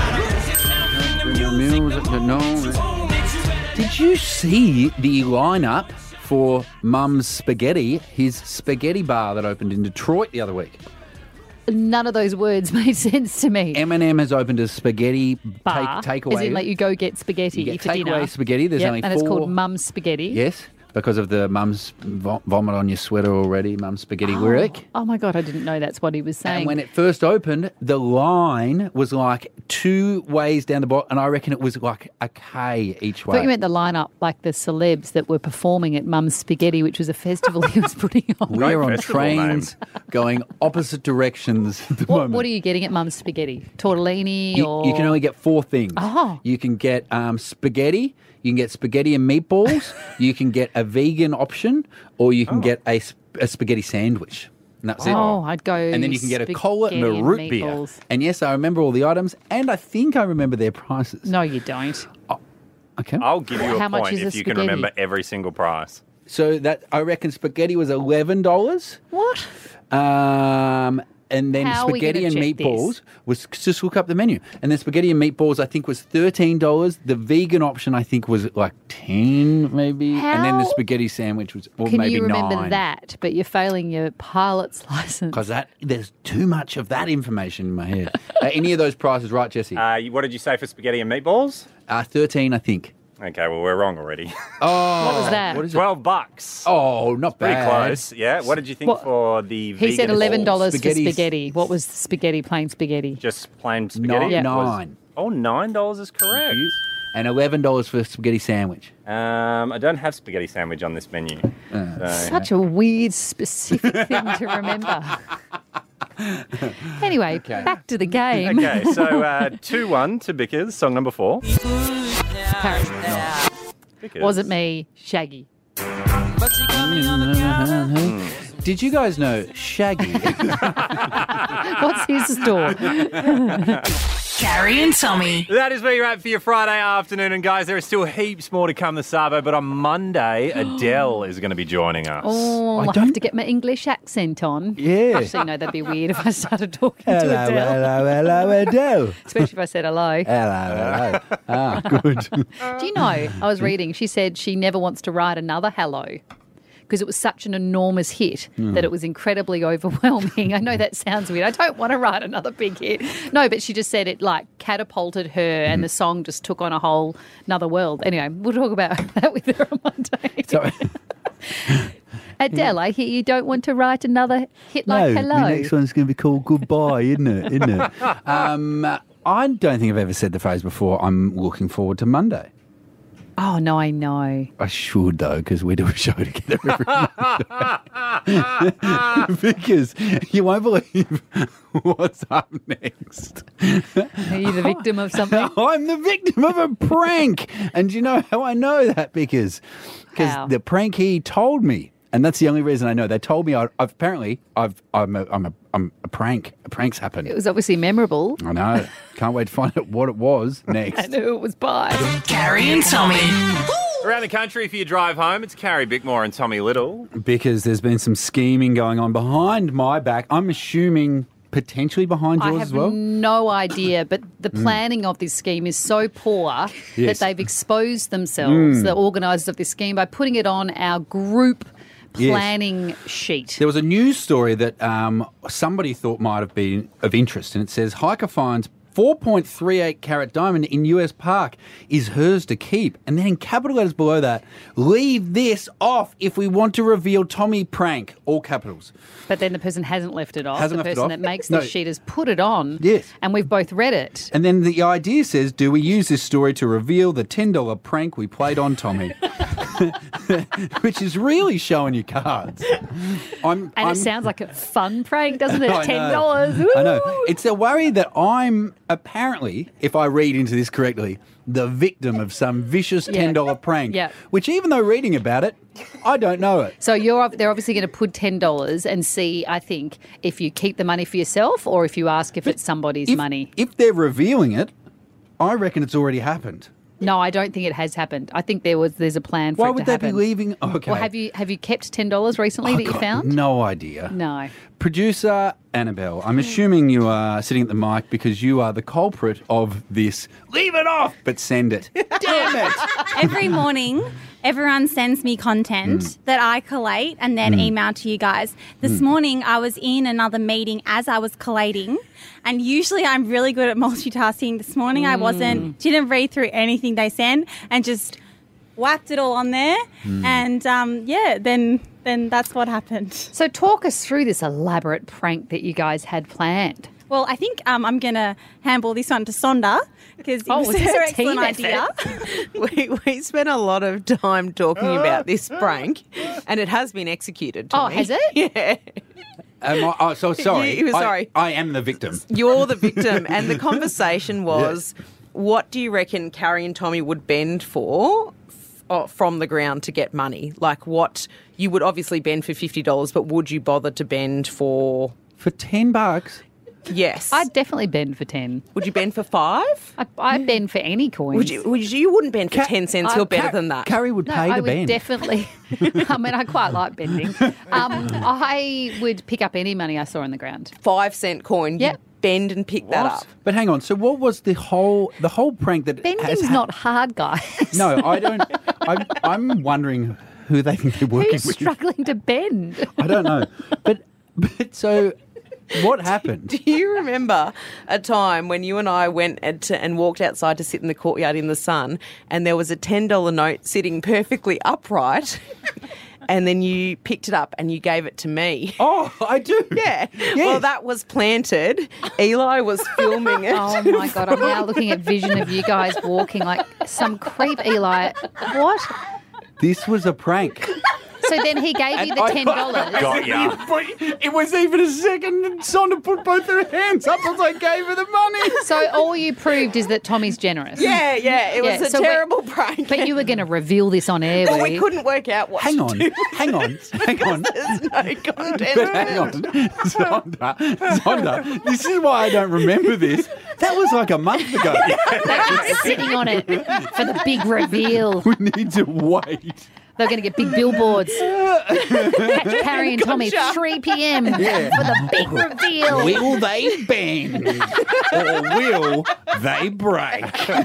[SPEAKER 5] Did you see the lineup for Mum's Spaghetti, his spaghetti bar that opened in Detroit the other week?
[SPEAKER 6] None of those words made sense to me.
[SPEAKER 5] Eminem has opened a spaghetti
[SPEAKER 6] Bar,
[SPEAKER 5] take, takeaway.
[SPEAKER 6] as in like you go get spaghetti
[SPEAKER 5] You get
[SPEAKER 6] for dinner.
[SPEAKER 5] takeaway spaghetti. There's
[SPEAKER 6] Yep,
[SPEAKER 5] only
[SPEAKER 6] and it's
[SPEAKER 5] four-
[SPEAKER 6] called Mum's Spaghetti.
[SPEAKER 5] Yes, because of the mum's vo- vomit on your sweater already, mum's spaghetti
[SPEAKER 6] Oh,
[SPEAKER 5] lyric.
[SPEAKER 6] oh my God, I didn't know that's what he was saying.
[SPEAKER 5] And when it first opened, the line was like two ways down the bottom, and I reckon it was like a K each
[SPEAKER 6] I
[SPEAKER 5] way.
[SPEAKER 6] thought you meant the lineup, like the celebs that were performing at Mum's Spaghetti, which was a festival he was putting on.
[SPEAKER 5] We're on trains going opposite directions at the
[SPEAKER 6] What,
[SPEAKER 5] moment.
[SPEAKER 6] what are you getting at Mum's Spaghetti? Tortellini
[SPEAKER 5] You,
[SPEAKER 6] or...
[SPEAKER 5] you can only get four things.
[SPEAKER 6] Oh.
[SPEAKER 5] You can get um, spaghetti, you can get spaghetti and meatballs, you can get a vegan option, or you can
[SPEAKER 6] Oh.
[SPEAKER 5] get a, sp- a spaghetti sandwich. And that's it.
[SPEAKER 6] Oh, I'd go
[SPEAKER 5] And then you can get a cola and a
[SPEAKER 6] spaghetti
[SPEAKER 5] root
[SPEAKER 6] and
[SPEAKER 5] beer.
[SPEAKER 6] meatballs.
[SPEAKER 5] And yes, I remember all the items, and I think I remember their prices.
[SPEAKER 6] No, you don't.
[SPEAKER 5] Okay.
[SPEAKER 4] I'll give you a
[SPEAKER 6] How much
[SPEAKER 4] point
[SPEAKER 6] is a
[SPEAKER 4] if you can
[SPEAKER 6] spaghetti?
[SPEAKER 4] remember every single price.
[SPEAKER 5] So that I reckon spaghetti was eleven dollars.
[SPEAKER 6] What?
[SPEAKER 5] Um, and then
[SPEAKER 6] How are we
[SPEAKER 5] spaghetti
[SPEAKER 6] gonna
[SPEAKER 5] and
[SPEAKER 6] check
[SPEAKER 5] meatballs
[SPEAKER 6] this?
[SPEAKER 5] was just look up the menu. And then spaghetti and meatballs I think was thirteen dollars. The vegan option I think was like ten maybe. And then the
[SPEAKER 6] How
[SPEAKER 5] spaghetti sandwich was or
[SPEAKER 6] Can
[SPEAKER 5] maybe
[SPEAKER 6] you remember
[SPEAKER 5] nine.
[SPEAKER 6] that, but you're failing your pilot's license?
[SPEAKER 5] Because that there's too much of that information in my head. uh, any of those prices, right, Jesse?
[SPEAKER 4] Uh, you- what did you say for spaghetti and meatballs?
[SPEAKER 5] Uh, thirteen, I think.
[SPEAKER 4] Okay, well, we're wrong already.
[SPEAKER 5] Oh,
[SPEAKER 6] What was that?
[SPEAKER 5] What is it?
[SPEAKER 4] twelve bucks.
[SPEAKER 5] Oh, not
[SPEAKER 4] Pretty
[SPEAKER 5] bad.
[SPEAKER 4] close. Yeah. What did you think
[SPEAKER 6] What-
[SPEAKER 4] for the
[SPEAKER 6] He
[SPEAKER 4] vegan
[SPEAKER 6] said eleven dollars for
[SPEAKER 5] Spaghetti's-
[SPEAKER 6] spaghetti. What was spaghetti? Plain spaghetti.
[SPEAKER 4] Just plain spaghetti?
[SPEAKER 5] Nine.
[SPEAKER 6] Yeah.
[SPEAKER 5] Nine.
[SPEAKER 4] Oh, nine dollars is correct.
[SPEAKER 5] And eleven dollars for a spaghetti sandwich.
[SPEAKER 4] Um, I don't have spaghetti sandwich on this menu. So-
[SPEAKER 6] Such a weird, specific thing to remember. Anyway, back to the game.
[SPEAKER 4] Okay, so uh, two one to Bickers, song number four. Bickers.
[SPEAKER 6] Was it me, Shaggy?
[SPEAKER 5] Did you guys know Shaggy?
[SPEAKER 6] What's his store?
[SPEAKER 2] Carrie and Tommy.
[SPEAKER 4] That is where you're at for your Friday afternoon. And guys, there are still heaps more to come this Sabo, but on Monday, Adele is going to be joining us.
[SPEAKER 6] Oh, I, have to get my English accent on.
[SPEAKER 5] Yeah.
[SPEAKER 6] Actually, no, that'd be weird if I started talking
[SPEAKER 5] hello,
[SPEAKER 6] to Adele.
[SPEAKER 5] hello, hello, Adele.
[SPEAKER 6] Especially if I said hello.
[SPEAKER 5] Hello, hello. Ah, good.
[SPEAKER 6] Do you know, I was reading, she said she never wants to write another hello because it was such an enormous hit
[SPEAKER 5] Mm.
[SPEAKER 6] that it was incredibly overwhelming. I know that sounds weird. I don't want to write another big hit. No, but she just said it like catapulted her
[SPEAKER 5] Mm-hmm.
[SPEAKER 6] and the song just took on a whole another world. Anyway, we'll talk about that with her on Monday.
[SPEAKER 5] Sorry.
[SPEAKER 6] Adele, I hear you don't want to write another hit like
[SPEAKER 5] no,
[SPEAKER 6] hello.
[SPEAKER 5] the next one's going to be called Goodbye, isn't it? Isn't it? Um, I don't think I've ever said the phrase before, I'm looking forward to Monday.
[SPEAKER 6] Oh, no, I know.
[SPEAKER 5] I should, though, because we do a show together every Monday. Because you won't believe what's up next.
[SPEAKER 6] Are you the victim of something?
[SPEAKER 5] I'm the victim of a prank. And do you know how I know that? Because
[SPEAKER 6] How?
[SPEAKER 5] because the prank he told me. And that's the only reason I know. They told me I, I've apparently I've I'm a, I'm a I'm a prank. A prank's happened.
[SPEAKER 6] It was obviously memorable.
[SPEAKER 5] I know. Can't wait to find out what it was next.
[SPEAKER 6] And who it was by.
[SPEAKER 2] Carrie and Tommy.
[SPEAKER 4] Around the country for your drive home, it's Carrie Bickmore and Tommy Little.
[SPEAKER 5] Because there's been some scheming going on behind my back. I'm assuming potentially behind
[SPEAKER 6] I
[SPEAKER 5] yours
[SPEAKER 6] have
[SPEAKER 5] as well.
[SPEAKER 6] no idea, but the planning of this scheme is so poor
[SPEAKER 5] Yes.
[SPEAKER 6] that they've exposed themselves,
[SPEAKER 5] Mm.
[SPEAKER 6] the organisers of this scheme, by putting it on our group
[SPEAKER 5] Yes.
[SPEAKER 6] planning sheet.
[SPEAKER 5] There was a news story that um, somebody thought might have been of interest, and it says hiker finds four point three eight carat diamond in U S Park is hers to keep. And then in capital letters below that, leave this off if we want to reveal Tommy prank, all capitals.
[SPEAKER 6] But then the person hasn't left it off.
[SPEAKER 5] Hasn't
[SPEAKER 6] the
[SPEAKER 5] left it
[SPEAKER 6] person
[SPEAKER 5] off?
[SPEAKER 6] that makes
[SPEAKER 5] No.
[SPEAKER 6] the sheet has put it on.
[SPEAKER 5] Yes.
[SPEAKER 6] And we've both read it.
[SPEAKER 5] And then the idea says, do we use this story to reveal the ten dollar prank we played on Tommy? Which is really showing you cards. I'm,
[SPEAKER 6] And
[SPEAKER 5] I'm,
[SPEAKER 6] it sounds like a fun prank, doesn't it?
[SPEAKER 5] I know.
[SPEAKER 6] ten dollars.
[SPEAKER 5] I know. It's a worry that I'm apparently, if I read into this correctly, the victim of some vicious
[SPEAKER 6] Yeah.
[SPEAKER 5] ten dollar prank.
[SPEAKER 6] Yeah.
[SPEAKER 5] Which, even though reading about it, I don't know it.
[SPEAKER 6] So you're ob- they're obviously going to put ten dollars and see, I think, if you keep the money for yourself or if you ask if it's somebody's
[SPEAKER 5] If,
[SPEAKER 6] money.
[SPEAKER 5] if they're revealing it, I reckon it's already happened.
[SPEAKER 6] No, I don't think it has happened. I think there was there's a plan for
[SPEAKER 5] Why
[SPEAKER 6] it
[SPEAKER 5] would
[SPEAKER 6] to
[SPEAKER 5] they
[SPEAKER 6] happen.
[SPEAKER 5] be leaving? Okay.
[SPEAKER 6] Well, have you have you kept ten dollars recently that you
[SPEAKER 5] Got
[SPEAKER 6] found?
[SPEAKER 5] No idea.
[SPEAKER 6] No.
[SPEAKER 5] Producer Annabelle, I'm assuming you are sitting at the mic because you are the culprit of this. Leave it off, but send it. Damn it!
[SPEAKER 13] Every morning, everyone sends me content
[SPEAKER 5] Mm.
[SPEAKER 13] that I collate and then
[SPEAKER 5] Mm.
[SPEAKER 13] email to you guys. This
[SPEAKER 5] Mm.
[SPEAKER 13] morning, I was in another meeting as I was collating, and usually I'm really good at multitasking. This morning, I wasn't, didn't read through anything they send, and just whacked it all on there,
[SPEAKER 5] Hmm.
[SPEAKER 13] and um, yeah, then then that's what happened.
[SPEAKER 6] So talk us through this elaborate prank that you guys had planned.
[SPEAKER 13] Well, I think um, I'm going to handball this one to Sonda because it
[SPEAKER 6] Oh,
[SPEAKER 13] was
[SPEAKER 6] was this
[SPEAKER 13] her
[SPEAKER 6] a team
[SPEAKER 13] excellent idea.
[SPEAKER 9] we, we spent a lot of time talking about this prank, and it has been executed.
[SPEAKER 6] Oh,
[SPEAKER 9] Tommy.
[SPEAKER 6] has it?
[SPEAKER 9] Yeah.
[SPEAKER 5] Am I, oh, so sorry.
[SPEAKER 9] You- you were
[SPEAKER 5] I-
[SPEAKER 9] sorry.
[SPEAKER 5] I, am the victim.
[SPEAKER 9] You're the victim. And the conversation was, what do you reckon Carrie and Tommy would bend for f- uh, from the ground to get money? Like what you would obviously bend for fifty dollars, but would you bother to bend for...
[SPEAKER 5] For ten bucks?
[SPEAKER 9] Yes.
[SPEAKER 6] I'd definitely bend for ten.
[SPEAKER 9] Would you bend for five?
[SPEAKER 6] I, I'd bend for any coins.
[SPEAKER 9] Would you, would you, you wouldn't bend for ten cents. You're better than that.
[SPEAKER 5] Carrie would
[SPEAKER 6] No,
[SPEAKER 5] pay
[SPEAKER 6] I
[SPEAKER 5] to
[SPEAKER 6] would
[SPEAKER 5] bend.
[SPEAKER 6] definitely. I mean, I quite like bending. Um, I would pick up any money I saw on the ground.
[SPEAKER 9] Five cent coin.
[SPEAKER 6] Yep.
[SPEAKER 9] You bend and pick that up.
[SPEAKER 5] But hang on. So what was the whole the whole prank that
[SPEAKER 6] Bending's
[SPEAKER 5] has ha-
[SPEAKER 6] not hard, guys.
[SPEAKER 5] No, I don't. I'm, I'm wondering who they think they're working
[SPEAKER 6] Who's
[SPEAKER 5] with.
[SPEAKER 6] struggling to bend?
[SPEAKER 5] I don't know. But but so what happened?
[SPEAKER 9] Do you remember a time when you and I went and, to, and walked outside to sit in the courtyard in the sun, and there was a ten dollar note sitting perfectly upright, and then you picked it up and you gave it to me?
[SPEAKER 5] Oh, I do.
[SPEAKER 9] Yeah. Well, that was planted. Eli was filming it.
[SPEAKER 6] Oh my God, I'm now looking at vision of you guys walking like some creep, Eli. What?
[SPEAKER 5] This was a prank.
[SPEAKER 6] So then he gave you the ten dollars.
[SPEAKER 5] Got ya. It was even a second, and Sonda put both her hands up as I gave her the money.
[SPEAKER 6] So all you proved is that Tommy's generous.
[SPEAKER 9] Yeah, yeah. It was a
[SPEAKER 6] so we-
[SPEAKER 9] terrible prank.
[SPEAKER 6] But you were going to reveal this on air,
[SPEAKER 9] Well,
[SPEAKER 6] were
[SPEAKER 9] we
[SPEAKER 6] you?
[SPEAKER 9] couldn't work out what
[SPEAKER 5] Hang
[SPEAKER 9] to
[SPEAKER 5] on,
[SPEAKER 9] do.
[SPEAKER 5] hang on, hang on.
[SPEAKER 9] There's no content.
[SPEAKER 5] But hang on, Zonda, Zonda, this is why I don't remember this. That was like a month ago.
[SPEAKER 6] They've been sitting on it for the big reveal.
[SPEAKER 5] We need to wait.
[SPEAKER 6] They're going to get big billboards. Catch Carrie and Tommy,
[SPEAKER 5] Gotcha.
[SPEAKER 6] three p.m.
[SPEAKER 5] Yeah.
[SPEAKER 6] for the big reveal.
[SPEAKER 5] Will they bend or will they break?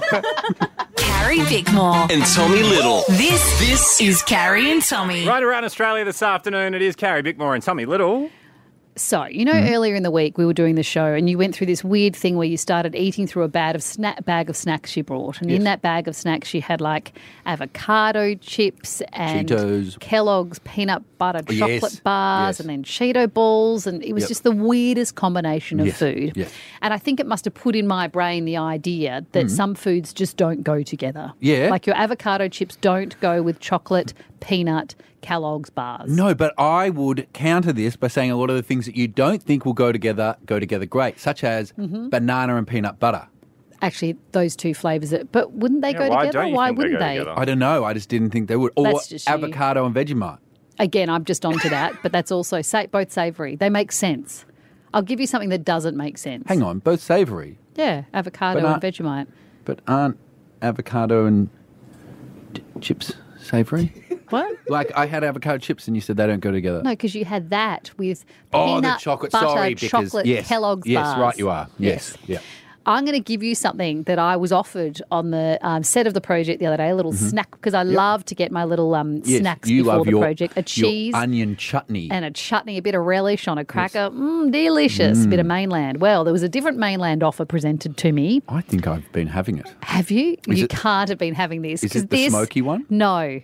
[SPEAKER 2] Carrie Bickmore.
[SPEAKER 3] And Tommy Little.
[SPEAKER 2] This, this is Carrie and Tommy.
[SPEAKER 4] Right around Australia this afternoon, it is Carrie Bickmore and Tommy Little.
[SPEAKER 6] So, you know,
[SPEAKER 5] Mm-hmm.
[SPEAKER 6] earlier in the week we were doing the show and you went through this weird thing where you started eating through a bag of, sna- bag of snacks she brought. And in
[SPEAKER 5] Yes.
[SPEAKER 6] that bag of snacks she had like avocado chips and
[SPEAKER 5] Cheetos.
[SPEAKER 6] Kellogg's peanut butter
[SPEAKER 5] Yes.
[SPEAKER 6] chocolate bars
[SPEAKER 5] Yes.
[SPEAKER 6] and then Cheeto balls. And it was
[SPEAKER 5] Yep.
[SPEAKER 6] just the weirdest combination of
[SPEAKER 5] Yes.
[SPEAKER 6] food.
[SPEAKER 5] Yes.
[SPEAKER 6] And I think it must have put in my brain the idea that some foods just don't go together.
[SPEAKER 5] Yeah.
[SPEAKER 6] Like your avocado chips don't go with chocolate, peanut, Kellogg's bars.
[SPEAKER 5] No, but I would counter this by saying a lot of the things that you don't think will go together go together great, such as
[SPEAKER 6] Mm-hmm.
[SPEAKER 5] banana and peanut butter.
[SPEAKER 6] Actually, those two flavours, are- but wouldn't they
[SPEAKER 4] Yeah,
[SPEAKER 6] go
[SPEAKER 4] why
[SPEAKER 6] together?
[SPEAKER 4] don't you
[SPEAKER 6] Why
[SPEAKER 4] think they
[SPEAKER 6] wouldn't
[SPEAKER 4] go
[SPEAKER 6] they?
[SPEAKER 4] together?
[SPEAKER 5] I don't know. I just didn't think they would. Or
[SPEAKER 6] That's just you.
[SPEAKER 5] avocado and Vegemite.
[SPEAKER 6] Again, I'm just onto that, but that's also sa- both savoury. They make sense. I'll give you something that doesn't make sense.
[SPEAKER 5] Hang on, both savoury,
[SPEAKER 6] Yeah, avocado
[SPEAKER 5] But, uh,
[SPEAKER 6] and Vegemite.
[SPEAKER 5] but aren't avocado and d- chips savoury?
[SPEAKER 6] What?
[SPEAKER 5] Like I had avocado chips and you said they don't go together.
[SPEAKER 6] No, because you had that with
[SPEAKER 5] oh,
[SPEAKER 6] peanut
[SPEAKER 5] the chocolate.
[SPEAKER 6] butter,
[SPEAKER 5] Sorry, because
[SPEAKER 6] chocolate
[SPEAKER 5] yes,
[SPEAKER 6] Kellogg's
[SPEAKER 5] yes,
[SPEAKER 6] bars.
[SPEAKER 5] right, you are. Yes, yeah.
[SPEAKER 6] I'm going to give you something that I was offered on the um, set of the project the other day, a little snack, because I love to get my little um,
[SPEAKER 5] Mm-hmm. Yes,
[SPEAKER 6] snacks
[SPEAKER 5] you
[SPEAKER 6] before
[SPEAKER 5] love
[SPEAKER 6] the
[SPEAKER 5] your,
[SPEAKER 6] project. A
[SPEAKER 5] your
[SPEAKER 6] cheese
[SPEAKER 5] onion chutney.
[SPEAKER 6] and a chutney, a bit of relish on a cracker. Mmm, delicious. A bit of mainland. Well, there was a different mainland offer presented to me.
[SPEAKER 5] I think I've been having it.
[SPEAKER 6] Have you?
[SPEAKER 5] Is
[SPEAKER 6] you
[SPEAKER 5] it-
[SPEAKER 6] can't have been having this.
[SPEAKER 5] Is
[SPEAKER 6] 'cause
[SPEAKER 5] it the
[SPEAKER 6] this,
[SPEAKER 5] smoky one?
[SPEAKER 6] No.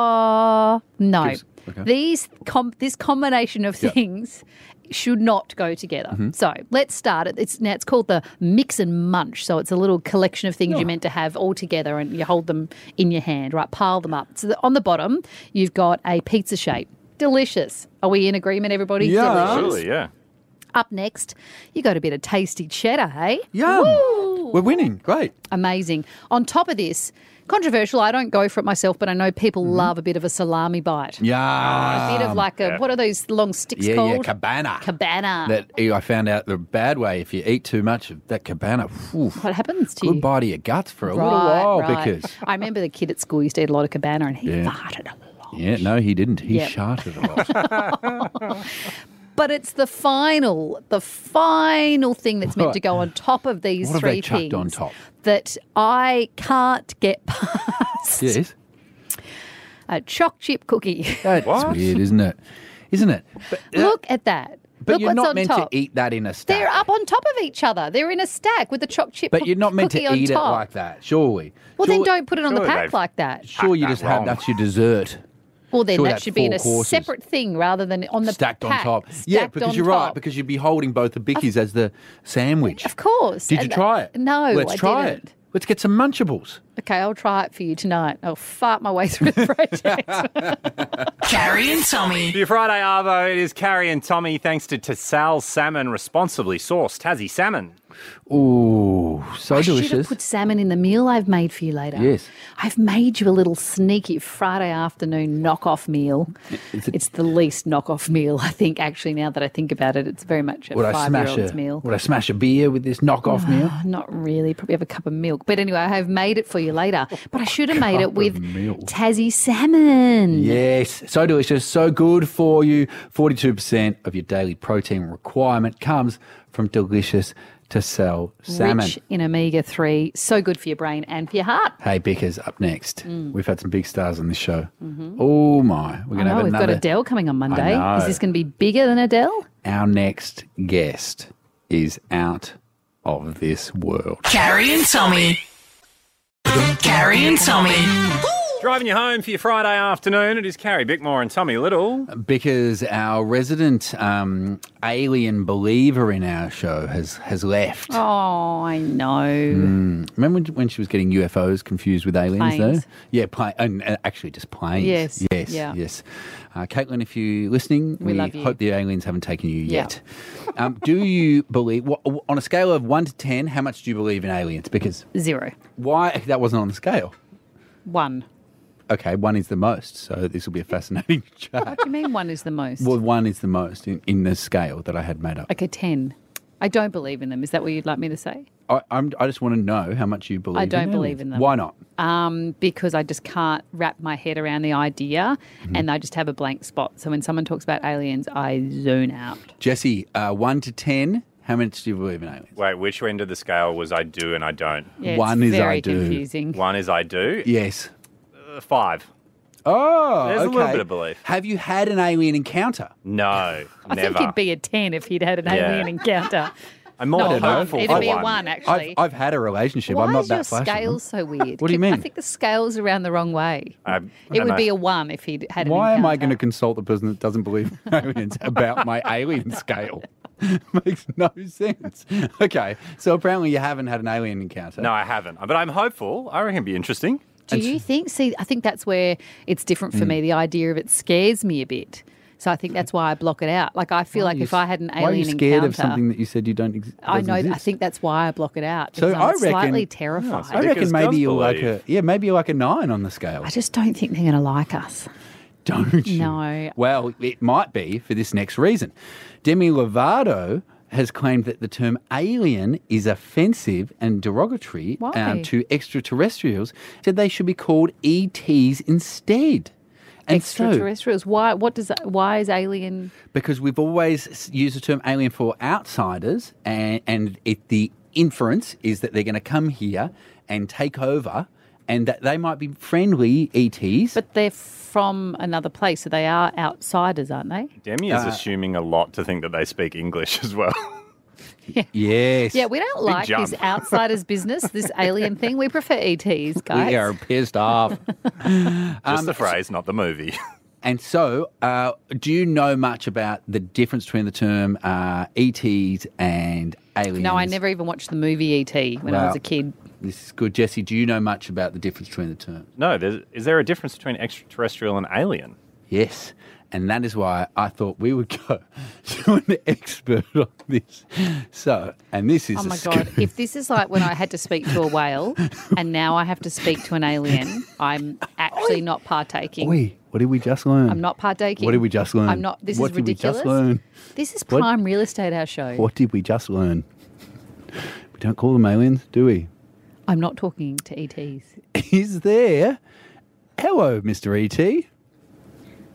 [SPEAKER 6] Oh, no.
[SPEAKER 5] Yes, okay.
[SPEAKER 6] These com- this combination of
[SPEAKER 5] Yep.
[SPEAKER 6] things should not go together.
[SPEAKER 5] Mm-hmm.
[SPEAKER 6] So let's start it. It's now it's called the Mix and Munch. So it's a little collection of things
[SPEAKER 5] Oh.
[SPEAKER 6] you're meant to have all together, and you hold them in your hand. Right, pile them up. So the, on the bottom, you've got a pizza shape. Delicious. Are we in agreement, everybody?
[SPEAKER 5] Yeah.
[SPEAKER 6] Delicious.
[SPEAKER 4] Absolutely, yeah.
[SPEAKER 6] Up next, you got a bit of tasty cheddar, hey?
[SPEAKER 5] Yum.
[SPEAKER 6] Woo!
[SPEAKER 5] We're winning. Great.
[SPEAKER 6] Amazing. On top of this, controversial, I don't go for it myself, but I know people love a bit of a salami bite.
[SPEAKER 5] Yeah.
[SPEAKER 6] A bit of like a, what are those long sticks
[SPEAKER 5] yeah,
[SPEAKER 6] called?
[SPEAKER 5] yeah, cabana.
[SPEAKER 6] Cabana.
[SPEAKER 5] That I found out the bad way. If you eat too much of that cabana, whew,
[SPEAKER 6] What happens to you?
[SPEAKER 5] goodbye to your guts for a
[SPEAKER 6] Right,
[SPEAKER 5] little while
[SPEAKER 6] right.
[SPEAKER 5] because
[SPEAKER 6] I remember the kid at school used to eat a lot of cabana and he
[SPEAKER 5] Yeah.
[SPEAKER 6] farted a lot.
[SPEAKER 5] yeah, no, he didn't. He
[SPEAKER 6] Yep.
[SPEAKER 5] sharted a lot.
[SPEAKER 6] But it's the final, the final thing that's meant to go on top of these
[SPEAKER 5] What have
[SPEAKER 6] three
[SPEAKER 5] they chucked
[SPEAKER 6] things
[SPEAKER 5] on top?
[SPEAKER 6] that I can't get past.
[SPEAKER 5] Yes,
[SPEAKER 6] A choc chip cookie.
[SPEAKER 5] that's
[SPEAKER 4] What?
[SPEAKER 5] weird, isn't it? Isn't it? But, uh,
[SPEAKER 6] Look at that.
[SPEAKER 5] But
[SPEAKER 6] Look
[SPEAKER 5] you're
[SPEAKER 6] what's
[SPEAKER 5] not
[SPEAKER 6] on
[SPEAKER 5] meant
[SPEAKER 6] top.
[SPEAKER 5] to eat that in a stack.
[SPEAKER 6] They're up on top of each other. They're in a stack with the chopped chip
[SPEAKER 5] But you're not meant to
[SPEAKER 6] cookie on
[SPEAKER 5] eat it
[SPEAKER 6] top.
[SPEAKER 5] like that, surely.
[SPEAKER 6] Well,
[SPEAKER 5] Surely-
[SPEAKER 6] then don't put it on the
[SPEAKER 4] surely
[SPEAKER 6] pack
[SPEAKER 4] they've
[SPEAKER 6] like that.
[SPEAKER 5] Sure, you
[SPEAKER 4] that
[SPEAKER 5] just
[SPEAKER 4] wrong.
[SPEAKER 5] have that's your dessert.
[SPEAKER 6] Well, then
[SPEAKER 5] Surely
[SPEAKER 6] that
[SPEAKER 5] that's
[SPEAKER 6] should be in
[SPEAKER 5] four
[SPEAKER 6] a
[SPEAKER 5] courses.
[SPEAKER 6] separate thing rather than on the
[SPEAKER 5] Stacked on
[SPEAKER 6] pack.
[SPEAKER 5] top. Yeah,
[SPEAKER 6] Stacked
[SPEAKER 5] because
[SPEAKER 6] on
[SPEAKER 5] you're right,
[SPEAKER 6] top.
[SPEAKER 5] because you'd be holding both the bickies as the sandwich.
[SPEAKER 6] Of course.
[SPEAKER 5] Did you
[SPEAKER 6] And-
[SPEAKER 5] try it?
[SPEAKER 6] No,
[SPEAKER 5] Let's
[SPEAKER 6] I
[SPEAKER 5] try
[SPEAKER 6] didn't.
[SPEAKER 5] it. Let's get some Munchables.
[SPEAKER 6] Okay, I'll try it for you tonight. I'll fart my way through the project.
[SPEAKER 2] Carrie and Tommy.
[SPEAKER 4] For your Friday Arvo, it is Carrie and Tommy, thanks to Tassal Salmon, responsibly sourced Tassie salmon.
[SPEAKER 5] Ooh, so
[SPEAKER 6] I should have
[SPEAKER 5] delicious.
[SPEAKER 6] put salmon in the meal I've made for you later.
[SPEAKER 5] Yes.
[SPEAKER 6] I've made you a little sneaky Friday afternoon knockoff meal.
[SPEAKER 5] Is it-
[SPEAKER 6] It's the least knockoff meal, I think, actually, now that I think about it. It's very much a
[SPEAKER 5] Would I smash
[SPEAKER 6] five-year-old's
[SPEAKER 5] a
[SPEAKER 6] meal.
[SPEAKER 5] Would I smash a beer with this knockoff meal?
[SPEAKER 6] Oh, not really. Probably have a cup of milk. But anyway, I have made it for you later. But I should have made
[SPEAKER 5] Cup
[SPEAKER 6] it
[SPEAKER 5] of
[SPEAKER 6] with
[SPEAKER 5] milk.
[SPEAKER 6] Tassie salmon.
[SPEAKER 5] Yes, so delicious, so good for you. forty-two percent of your daily protein requirement comes from delicious Tassal salmon.
[SPEAKER 6] Rich in omega three. So good for your brain and for your heart.
[SPEAKER 5] Hey, Bickers, up next.
[SPEAKER 6] Mm.
[SPEAKER 5] We've had some big stars on this show. Oh, my. We're
[SPEAKER 6] I
[SPEAKER 5] going to
[SPEAKER 6] know,
[SPEAKER 5] have
[SPEAKER 6] we've
[SPEAKER 5] another.
[SPEAKER 6] got Adele coming on Monday.
[SPEAKER 5] know.
[SPEAKER 6] Is this going to be bigger than Adele?
[SPEAKER 5] Our next guest is out of this world.
[SPEAKER 2] Carrie and Tommy. Carrie and Tommy.
[SPEAKER 4] Driving you home for your Friday afternoon, it is Carrie Bickmore and Tommy Little.
[SPEAKER 5] Because our resident um, alien believer in our show has, has left.
[SPEAKER 6] Oh, I know.
[SPEAKER 5] Mm. Remember when, when she was getting U F Os confused with aliens,
[SPEAKER 6] Planes.
[SPEAKER 5] though? Yeah, plane, and uh, actually just planes.
[SPEAKER 6] Yes,
[SPEAKER 5] Yes.
[SPEAKER 6] yeah.
[SPEAKER 5] Yes. Uh, Caitlin, if you're listening,
[SPEAKER 6] We love you.
[SPEAKER 5] hope the aliens haven't taken you
[SPEAKER 6] Yeah.
[SPEAKER 5] yet. um, do you believe, wha- on a scale of one to ten, how much do you believe in aliens? Because
[SPEAKER 6] Zero.
[SPEAKER 5] why? That wasn't on the scale.
[SPEAKER 6] One.
[SPEAKER 5] Okay, one is the most, so this will be a fascinating chat.
[SPEAKER 6] What do you mean one is the most?
[SPEAKER 5] Well, one is the most in, in the scale that I had made up.
[SPEAKER 6] Okay, ten. I don't believe in them. Is that what you'd like me to say?
[SPEAKER 5] I, I'm, I just want to know how much you believe
[SPEAKER 6] I
[SPEAKER 5] in
[SPEAKER 6] don't
[SPEAKER 5] aliens.
[SPEAKER 6] believe in them.
[SPEAKER 5] Why not?
[SPEAKER 6] Um, because I just can't wrap my head around the idea
[SPEAKER 5] Mm-hmm.
[SPEAKER 6] and I just have a blank spot. So when someone talks about aliens, I zone out.
[SPEAKER 5] Jesse, uh, one to ten, how much do you believe in aliens?
[SPEAKER 4] Wait, which end of the scale was I do and I don't?
[SPEAKER 6] Yeah, it's
[SPEAKER 5] One is I
[SPEAKER 6] very
[SPEAKER 5] do.
[SPEAKER 6] confusing.
[SPEAKER 4] One is I do.
[SPEAKER 5] Yes.
[SPEAKER 4] Uh, five.
[SPEAKER 5] Oh,
[SPEAKER 4] There's a little
[SPEAKER 5] okay.
[SPEAKER 4] bit of belief.
[SPEAKER 5] Have you had an alien encounter?
[SPEAKER 4] No,
[SPEAKER 6] I
[SPEAKER 4] never.
[SPEAKER 6] think he'd be a ten if he'd had an
[SPEAKER 4] Yeah.
[SPEAKER 6] alien encounter.
[SPEAKER 4] I'm more
[SPEAKER 6] Not
[SPEAKER 4] than
[SPEAKER 6] a
[SPEAKER 4] hopeful
[SPEAKER 6] It'd
[SPEAKER 4] for
[SPEAKER 6] be a
[SPEAKER 4] one.
[SPEAKER 6] one, actually.
[SPEAKER 5] I've, I've had a relationship.
[SPEAKER 6] Why
[SPEAKER 5] I'm not
[SPEAKER 6] is
[SPEAKER 5] that
[SPEAKER 6] your
[SPEAKER 5] flashy.
[SPEAKER 6] scale so weird?
[SPEAKER 5] What do you
[SPEAKER 6] I
[SPEAKER 5] mean?
[SPEAKER 6] think the scale's around the wrong way.
[SPEAKER 4] I, I
[SPEAKER 6] It
[SPEAKER 4] don't
[SPEAKER 6] would
[SPEAKER 4] know.
[SPEAKER 6] be a one if he'd had an
[SPEAKER 5] Why am I
[SPEAKER 6] encounter.
[SPEAKER 5] going to consult the person that doesn't believe in aliens about my alien scale? Makes no sense. Okay, so apparently you haven't had an alien encounter.
[SPEAKER 4] No, I haven't. But I'm hopeful. I reckon it'd be interesting.
[SPEAKER 6] Do you think? See, I think that's where it's different for
[SPEAKER 5] Mm.
[SPEAKER 6] me. The idea of it scares me a bit. So I think that's why I block it out. Like I feel
[SPEAKER 5] Why are
[SPEAKER 6] like
[SPEAKER 5] you
[SPEAKER 6] if I had an
[SPEAKER 5] s- Why are you
[SPEAKER 6] alien
[SPEAKER 5] scared
[SPEAKER 6] encounter,
[SPEAKER 5] of something that you said you don't ex-
[SPEAKER 6] I
[SPEAKER 5] doesn't
[SPEAKER 6] know. I
[SPEAKER 5] exist?
[SPEAKER 6] think that's why I block it out.
[SPEAKER 5] So
[SPEAKER 6] Because
[SPEAKER 5] I
[SPEAKER 6] I'm
[SPEAKER 5] reckon
[SPEAKER 6] slightly terrified.
[SPEAKER 5] I reckon
[SPEAKER 4] Because
[SPEAKER 5] maybe
[SPEAKER 4] does
[SPEAKER 5] you're like a
[SPEAKER 4] believe.
[SPEAKER 5] yeah, maybe you're like a nine on the scale.
[SPEAKER 6] I just don't think they're going to like us.
[SPEAKER 5] Don't you?
[SPEAKER 6] No.
[SPEAKER 5] Well, it might be for this next reason. Demi Lovato has claimed that the term alien is offensive and derogatory
[SPEAKER 6] Why?
[SPEAKER 5] um, to extraterrestrials, said they should be called E Ts instead. And so,
[SPEAKER 6] Extraterrestrials. Why? What does? that- Why is alien?
[SPEAKER 5] because we've always s- used the term alien for outsiders, and, and it, the inference is that they're going to come here and take over, and that they might be friendly E Ts.
[SPEAKER 6] But they're from another place, so they are outsiders, aren't they?
[SPEAKER 4] Demi is
[SPEAKER 5] Uh,
[SPEAKER 4] assuming a lot to think that they speak English as well.
[SPEAKER 5] yes.
[SPEAKER 6] Yeah, we don't like
[SPEAKER 4] jump.
[SPEAKER 6] this outsiders business, this alien thing. We prefer E Ts, guys.
[SPEAKER 5] We are pissed off.
[SPEAKER 4] Just
[SPEAKER 5] Um,
[SPEAKER 4] the phrase, not the movie.
[SPEAKER 5] And so, uh, do you know much about the difference between the term uh, E Ts and aliens?
[SPEAKER 6] No, I never even watched the movie E T when I was
[SPEAKER 5] Wow.
[SPEAKER 6] a kid.
[SPEAKER 5] This is good. Jesse, do you know much about the difference between the terms?
[SPEAKER 4] No, there's, is there a difference between extraterrestrial and alien?
[SPEAKER 5] Yes. And that is why I thought we would go to an expert on this. So, and this is
[SPEAKER 6] Oh
[SPEAKER 5] a
[SPEAKER 6] my
[SPEAKER 5] scoop.
[SPEAKER 6] God. If this is like when I had to speak to a whale and now I have to speak to an alien, I'm actually not partaking.
[SPEAKER 5] Oi, what did we just learn?
[SPEAKER 6] I'm not partaking.
[SPEAKER 5] What did we just learn?
[SPEAKER 6] I'm not. This
[SPEAKER 5] what
[SPEAKER 6] is
[SPEAKER 5] did
[SPEAKER 6] ridiculous.
[SPEAKER 5] we just learn?
[SPEAKER 6] This is
[SPEAKER 5] What-
[SPEAKER 6] prime real estate, our show.
[SPEAKER 5] What did we just learn? We don't call them aliens, do we?
[SPEAKER 6] I'm not talking to E Ts.
[SPEAKER 5] Is there... Hello, Mister E T.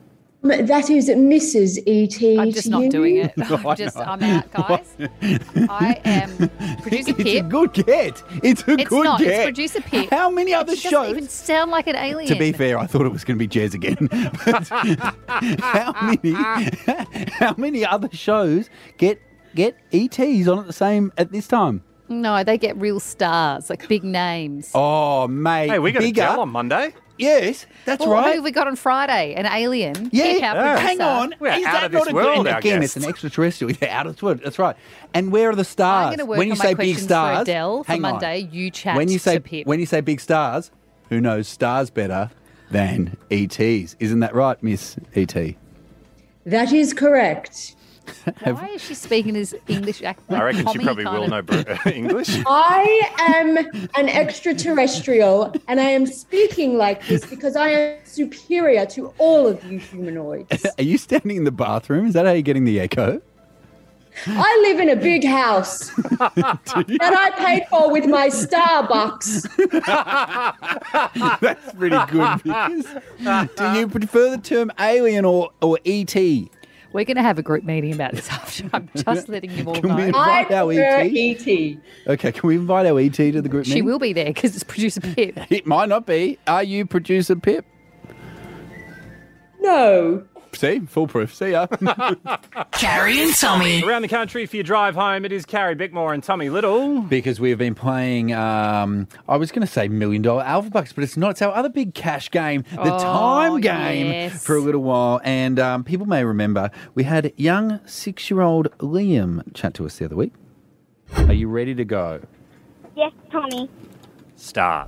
[SPEAKER 14] That is Missus E T.
[SPEAKER 6] I'm just not doing it. I'm just, I'm out, guys. I am producer
[SPEAKER 5] It's
[SPEAKER 6] Pip.
[SPEAKER 5] a good get. It's a
[SPEAKER 6] It's
[SPEAKER 5] good
[SPEAKER 6] not.
[SPEAKER 5] get.
[SPEAKER 6] It's producer Pip.
[SPEAKER 5] How many other
[SPEAKER 6] she
[SPEAKER 5] shows?
[SPEAKER 6] doesn't even sound like an alien.
[SPEAKER 5] To be fair, I thought it was going to be Jez again. But how many? How many other shows get get E Ts on at the same at this time?
[SPEAKER 6] No, they get real stars, like big names.
[SPEAKER 5] Oh, mate.
[SPEAKER 4] Hey, we got a
[SPEAKER 5] bigger.
[SPEAKER 4] Dell on Monday.
[SPEAKER 5] Yes, that's
[SPEAKER 6] Well,
[SPEAKER 5] right.
[SPEAKER 6] Who have we got on Friday? An alien?
[SPEAKER 5] Yeah,
[SPEAKER 6] Pip, our
[SPEAKER 5] yeah.
[SPEAKER 6] producer.
[SPEAKER 5] Hang on.
[SPEAKER 4] We're
[SPEAKER 5] Is
[SPEAKER 4] out
[SPEAKER 5] that
[SPEAKER 4] of this
[SPEAKER 5] not a
[SPEAKER 4] world,
[SPEAKER 5] good?
[SPEAKER 4] our
[SPEAKER 5] Again,
[SPEAKER 4] guests.
[SPEAKER 5] it's an extraterrestrial. They're out of this world. That's right. And where are the stars?
[SPEAKER 6] I'm going to work
[SPEAKER 5] when you
[SPEAKER 6] on
[SPEAKER 5] say
[SPEAKER 6] my
[SPEAKER 5] big
[SPEAKER 6] questions
[SPEAKER 5] stars,
[SPEAKER 6] for Adele for
[SPEAKER 5] hang on.
[SPEAKER 6] Monday. You chat
[SPEAKER 5] when you say
[SPEAKER 6] to Pip.
[SPEAKER 5] when you say big stars, who knows stars better than E Ts? Isn't that right, Miss E T?
[SPEAKER 14] That is correct.
[SPEAKER 6] Why is she speaking his English accent?
[SPEAKER 4] I reckon she
[SPEAKER 6] Tommy
[SPEAKER 4] probably
[SPEAKER 6] kind
[SPEAKER 4] will
[SPEAKER 6] of-
[SPEAKER 4] know br- English.
[SPEAKER 14] I am an extraterrestrial, and I am speaking like this because I am superior to all of you humanoids.
[SPEAKER 5] Are you standing in the bathroom? Is that how you're getting the echo?
[SPEAKER 14] I live in a big house that I paid for with my Starbucks.
[SPEAKER 5] That's pretty good. Because do you prefer the term alien or, or E T?
[SPEAKER 6] We're going to have a group meeting about this after. I'm just letting you all
[SPEAKER 5] Can
[SPEAKER 6] know.
[SPEAKER 5] we invite
[SPEAKER 14] I
[SPEAKER 5] our
[SPEAKER 14] prefer
[SPEAKER 5] E T?
[SPEAKER 14] E T.
[SPEAKER 5] Okay, can we invite our E T to the group
[SPEAKER 6] She
[SPEAKER 5] meeting?
[SPEAKER 6] will be there because it's producer Pip.
[SPEAKER 5] It might not be. Are you producer Pip?
[SPEAKER 14] No.
[SPEAKER 5] See, foolproof. See ya.
[SPEAKER 2] Carrie and Tommy.
[SPEAKER 4] Around the country for your drive home, it is Carrie Bickmore and Tommy Little.
[SPEAKER 5] Because we have been playing, um, I was going to say Million Dollar Alpha Bucks, but it's not. It's our other big cash game, the
[SPEAKER 6] Oh,
[SPEAKER 5] time game,
[SPEAKER 6] yes.
[SPEAKER 5] for a little while. And um, people may remember we had young six-year-old Liam chat to us the other week. Are you ready to go?
[SPEAKER 15] Yes, Tommy.
[SPEAKER 4] Start.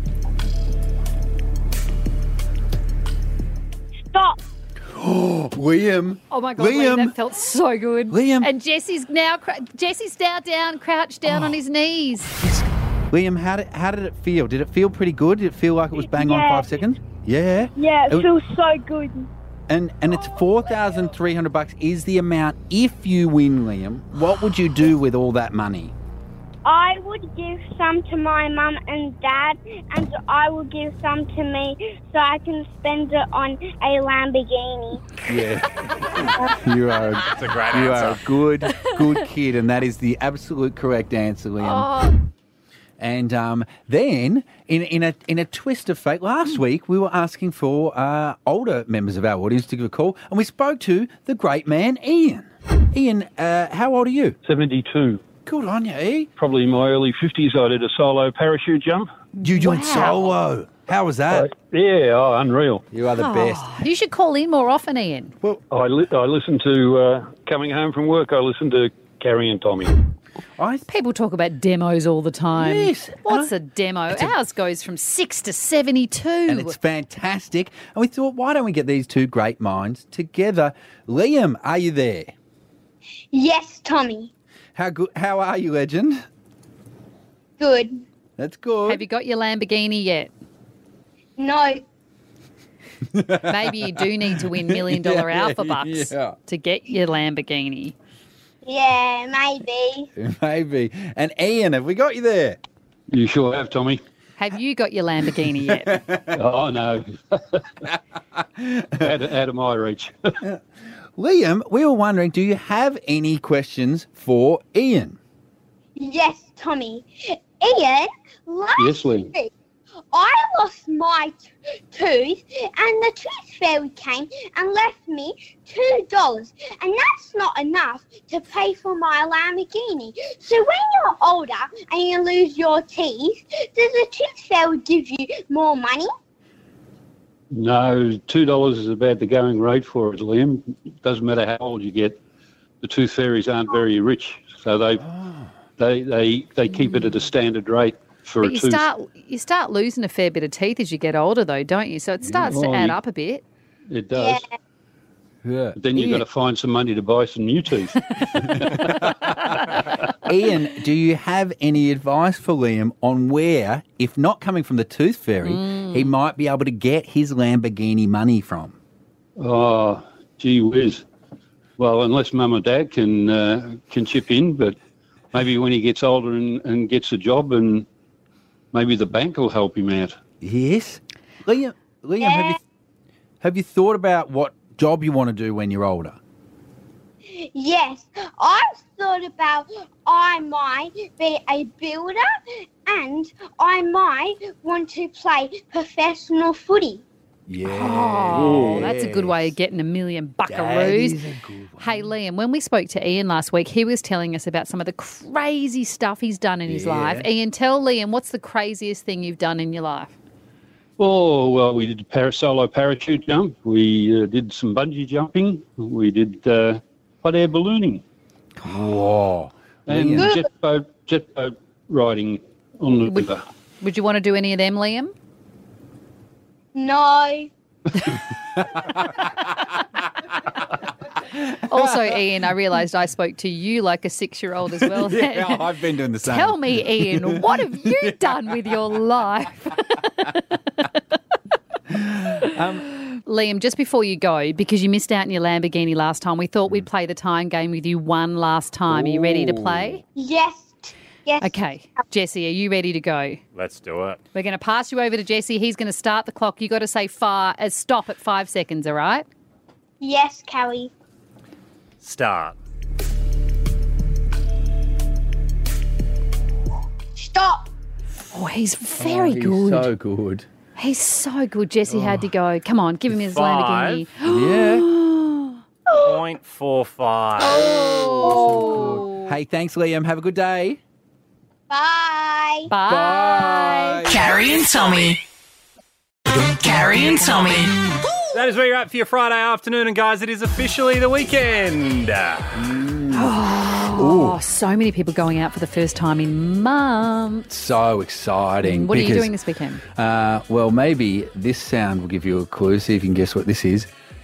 [SPEAKER 15] Stop.
[SPEAKER 5] Oh, Liam.
[SPEAKER 6] Oh my God, Liam,
[SPEAKER 5] Liam.
[SPEAKER 6] that felt so good.
[SPEAKER 5] Liam.
[SPEAKER 6] And Jesse's now, cr- Jesse's now down, crouched down on his knees.
[SPEAKER 5] Liam, how did, how did it feel? Did it feel pretty good? Did it feel like it was bang on
[SPEAKER 15] Yeah.
[SPEAKER 5] five seconds? Yeah.
[SPEAKER 15] Yeah, it
[SPEAKER 5] It-
[SPEAKER 15] feels so good.
[SPEAKER 5] And and it's four thousand three hundred bucks is the amount if you win, Liam. What would you do with all that money?
[SPEAKER 15] I would give some to my mum and dad, and I will give some to me so I can spend it on a Lamborghini.
[SPEAKER 5] Yeah. you are
[SPEAKER 4] That's a great
[SPEAKER 5] you
[SPEAKER 4] answer.
[SPEAKER 5] are a good good kid, and that is the absolute correct answer, Liam.
[SPEAKER 6] Oh,
[SPEAKER 5] And um, then, in in a in a twist of fate, last week we were asking for uh, older members of our audience to give a call, and we spoke to the great man Ian. Ian, uh, how old are you?
[SPEAKER 16] seventy-two.
[SPEAKER 5] Good on you, E.
[SPEAKER 16] Probably in my early fifties, I did a solo parachute jump.
[SPEAKER 5] You joined
[SPEAKER 6] Wow.
[SPEAKER 5] solo. How was that?
[SPEAKER 16] Yeah, oh, unreal.
[SPEAKER 5] You are the
[SPEAKER 6] Oh,
[SPEAKER 5] best.
[SPEAKER 6] You should call in more often, Ian.
[SPEAKER 5] Well,
[SPEAKER 16] I, li- I listened to, uh, coming home from work, I listened to Carrie and Tommy.
[SPEAKER 5] I
[SPEAKER 6] People talk about demos all the time.
[SPEAKER 5] Yes.
[SPEAKER 6] What's a demo? Ours goes from six to seventy-two.
[SPEAKER 5] and it's fantastic. And we thought, why don't we get these two great minds together? Liam, are you there?
[SPEAKER 15] Yes, Tommy.
[SPEAKER 5] How good? How are you, legend?
[SPEAKER 15] Good.
[SPEAKER 5] That's good.
[SPEAKER 6] Have you got your Lamborghini yet?
[SPEAKER 15] No.
[SPEAKER 6] Maybe you do need to win million dollar
[SPEAKER 5] Yeah,
[SPEAKER 6] alpha bucks
[SPEAKER 5] yeah.
[SPEAKER 6] to get your Lamborghini.
[SPEAKER 15] Yeah, maybe.
[SPEAKER 5] Maybe. And Ian, have we got you there?
[SPEAKER 16] You sure have, Tommy.
[SPEAKER 6] Have you got your Lamborghini yet?
[SPEAKER 16] Oh, no. out, of, out of my reach.
[SPEAKER 5] Liam, we were wondering, do you have any questions for Ian?
[SPEAKER 15] Yes, Tommy. Ian, last
[SPEAKER 16] Yes, Lee.
[SPEAKER 15] week I lost my t- tooth, and the tooth fairy came and left me two dollars, and that's not enough to pay for my Lamborghini. So when you're older and you lose your teeth, does the tooth fairy give you more money?
[SPEAKER 16] No, two dollars is about the going rate for it, Liam. Doesn't matter how old you get. The tooth fairies aren't very rich, so they they they they keep it at a standard rate for
[SPEAKER 6] But
[SPEAKER 16] a
[SPEAKER 6] you
[SPEAKER 16] tooth.
[SPEAKER 6] start you start losing a fair bit of teeth as you get older, though, don't you? So it starts to
[SPEAKER 16] Well,
[SPEAKER 6] add
[SPEAKER 16] you-
[SPEAKER 6] up a bit.
[SPEAKER 16] It does.
[SPEAKER 5] Yeah.
[SPEAKER 16] But then you've got to find some money to buy some new teeth.
[SPEAKER 5] Ian, do you have any advice for Liam on where, if not coming from the Tooth Fairy,
[SPEAKER 6] Mm.
[SPEAKER 5] he might be able to get his Lamborghini money from?
[SPEAKER 16] Oh, gee whiz. Well, unless Mum or Dad can uh, can chip in, but maybe when he gets older and, and gets a job, and maybe the bank will help him out.
[SPEAKER 5] Yes. Liam, Liam, have you have you thought about what job you want to do when you're older?
[SPEAKER 15] Yes, I've thought about I might be a builder and I might want to play professional footy.
[SPEAKER 5] Yeah.
[SPEAKER 6] Oh, that's a good way of getting a million
[SPEAKER 5] That
[SPEAKER 6] buckaroos.
[SPEAKER 5] is a good
[SPEAKER 6] Hey, Liam, when we spoke to Ian last week, he was telling us about some of the crazy stuff he's done in his
[SPEAKER 16] Yeah.
[SPEAKER 6] life. Ian, tell Liam, what's the craziest thing you've done in your life?
[SPEAKER 16] Oh, well, we did a para- solo parachute jump. We uh, did some bungee jumping. We did uh, hot air ballooning.
[SPEAKER 5] Whoa.
[SPEAKER 16] And
[SPEAKER 6] Liam.
[SPEAKER 16] jet boat, jet boat riding on the river.
[SPEAKER 6] Would you want to do any of them, Liam?
[SPEAKER 15] No.
[SPEAKER 6] Also, Ian, I realised I spoke to you like a six-year-old as well.
[SPEAKER 5] Yeah, I've been doing the same.
[SPEAKER 6] Tell me, Ian, what have you done with your life?
[SPEAKER 5] Um,
[SPEAKER 6] Liam, just before you go, because you missed out in your Lamborghini last time, we thought we'd play the time game with you one last time. Are you ready to play?
[SPEAKER 15] Yes. Yes.
[SPEAKER 6] Okay. Jesse, are you ready to go?
[SPEAKER 4] Let's do it.
[SPEAKER 6] We're going to pass you over to Jesse. He's going to start the clock. you got to say far, uh, stop at five seconds, all right?
[SPEAKER 15] Yes, Kelly.
[SPEAKER 4] Start.
[SPEAKER 15] Stop.
[SPEAKER 6] Oh, he's very
[SPEAKER 5] oh, he's
[SPEAKER 6] good.
[SPEAKER 5] so good.
[SPEAKER 6] He's so good. Jesse had to go. Come on, give him his Lamborghini.
[SPEAKER 5] Yeah.
[SPEAKER 4] Point four five.
[SPEAKER 6] Oh.
[SPEAKER 5] Hey, thanks, Liam. Have a good day.
[SPEAKER 15] Bye.
[SPEAKER 6] Bye.
[SPEAKER 2] Carrie and Tommy. Carrie and Tommy.
[SPEAKER 4] That is where you're at for your Friday afternoon, and guys, it is officially the weekend.
[SPEAKER 6] Oh, so many people going out for the first time in months.
[SPEAKER 5] So exciting.
[SPEAKER 6] What are you
[SPEAKER 5] because,
[SPEAKER 6] doing this weekend?
[SPEAKER 5] Uh, well, maybe this sound will give you a clue. See if you can guess what this is.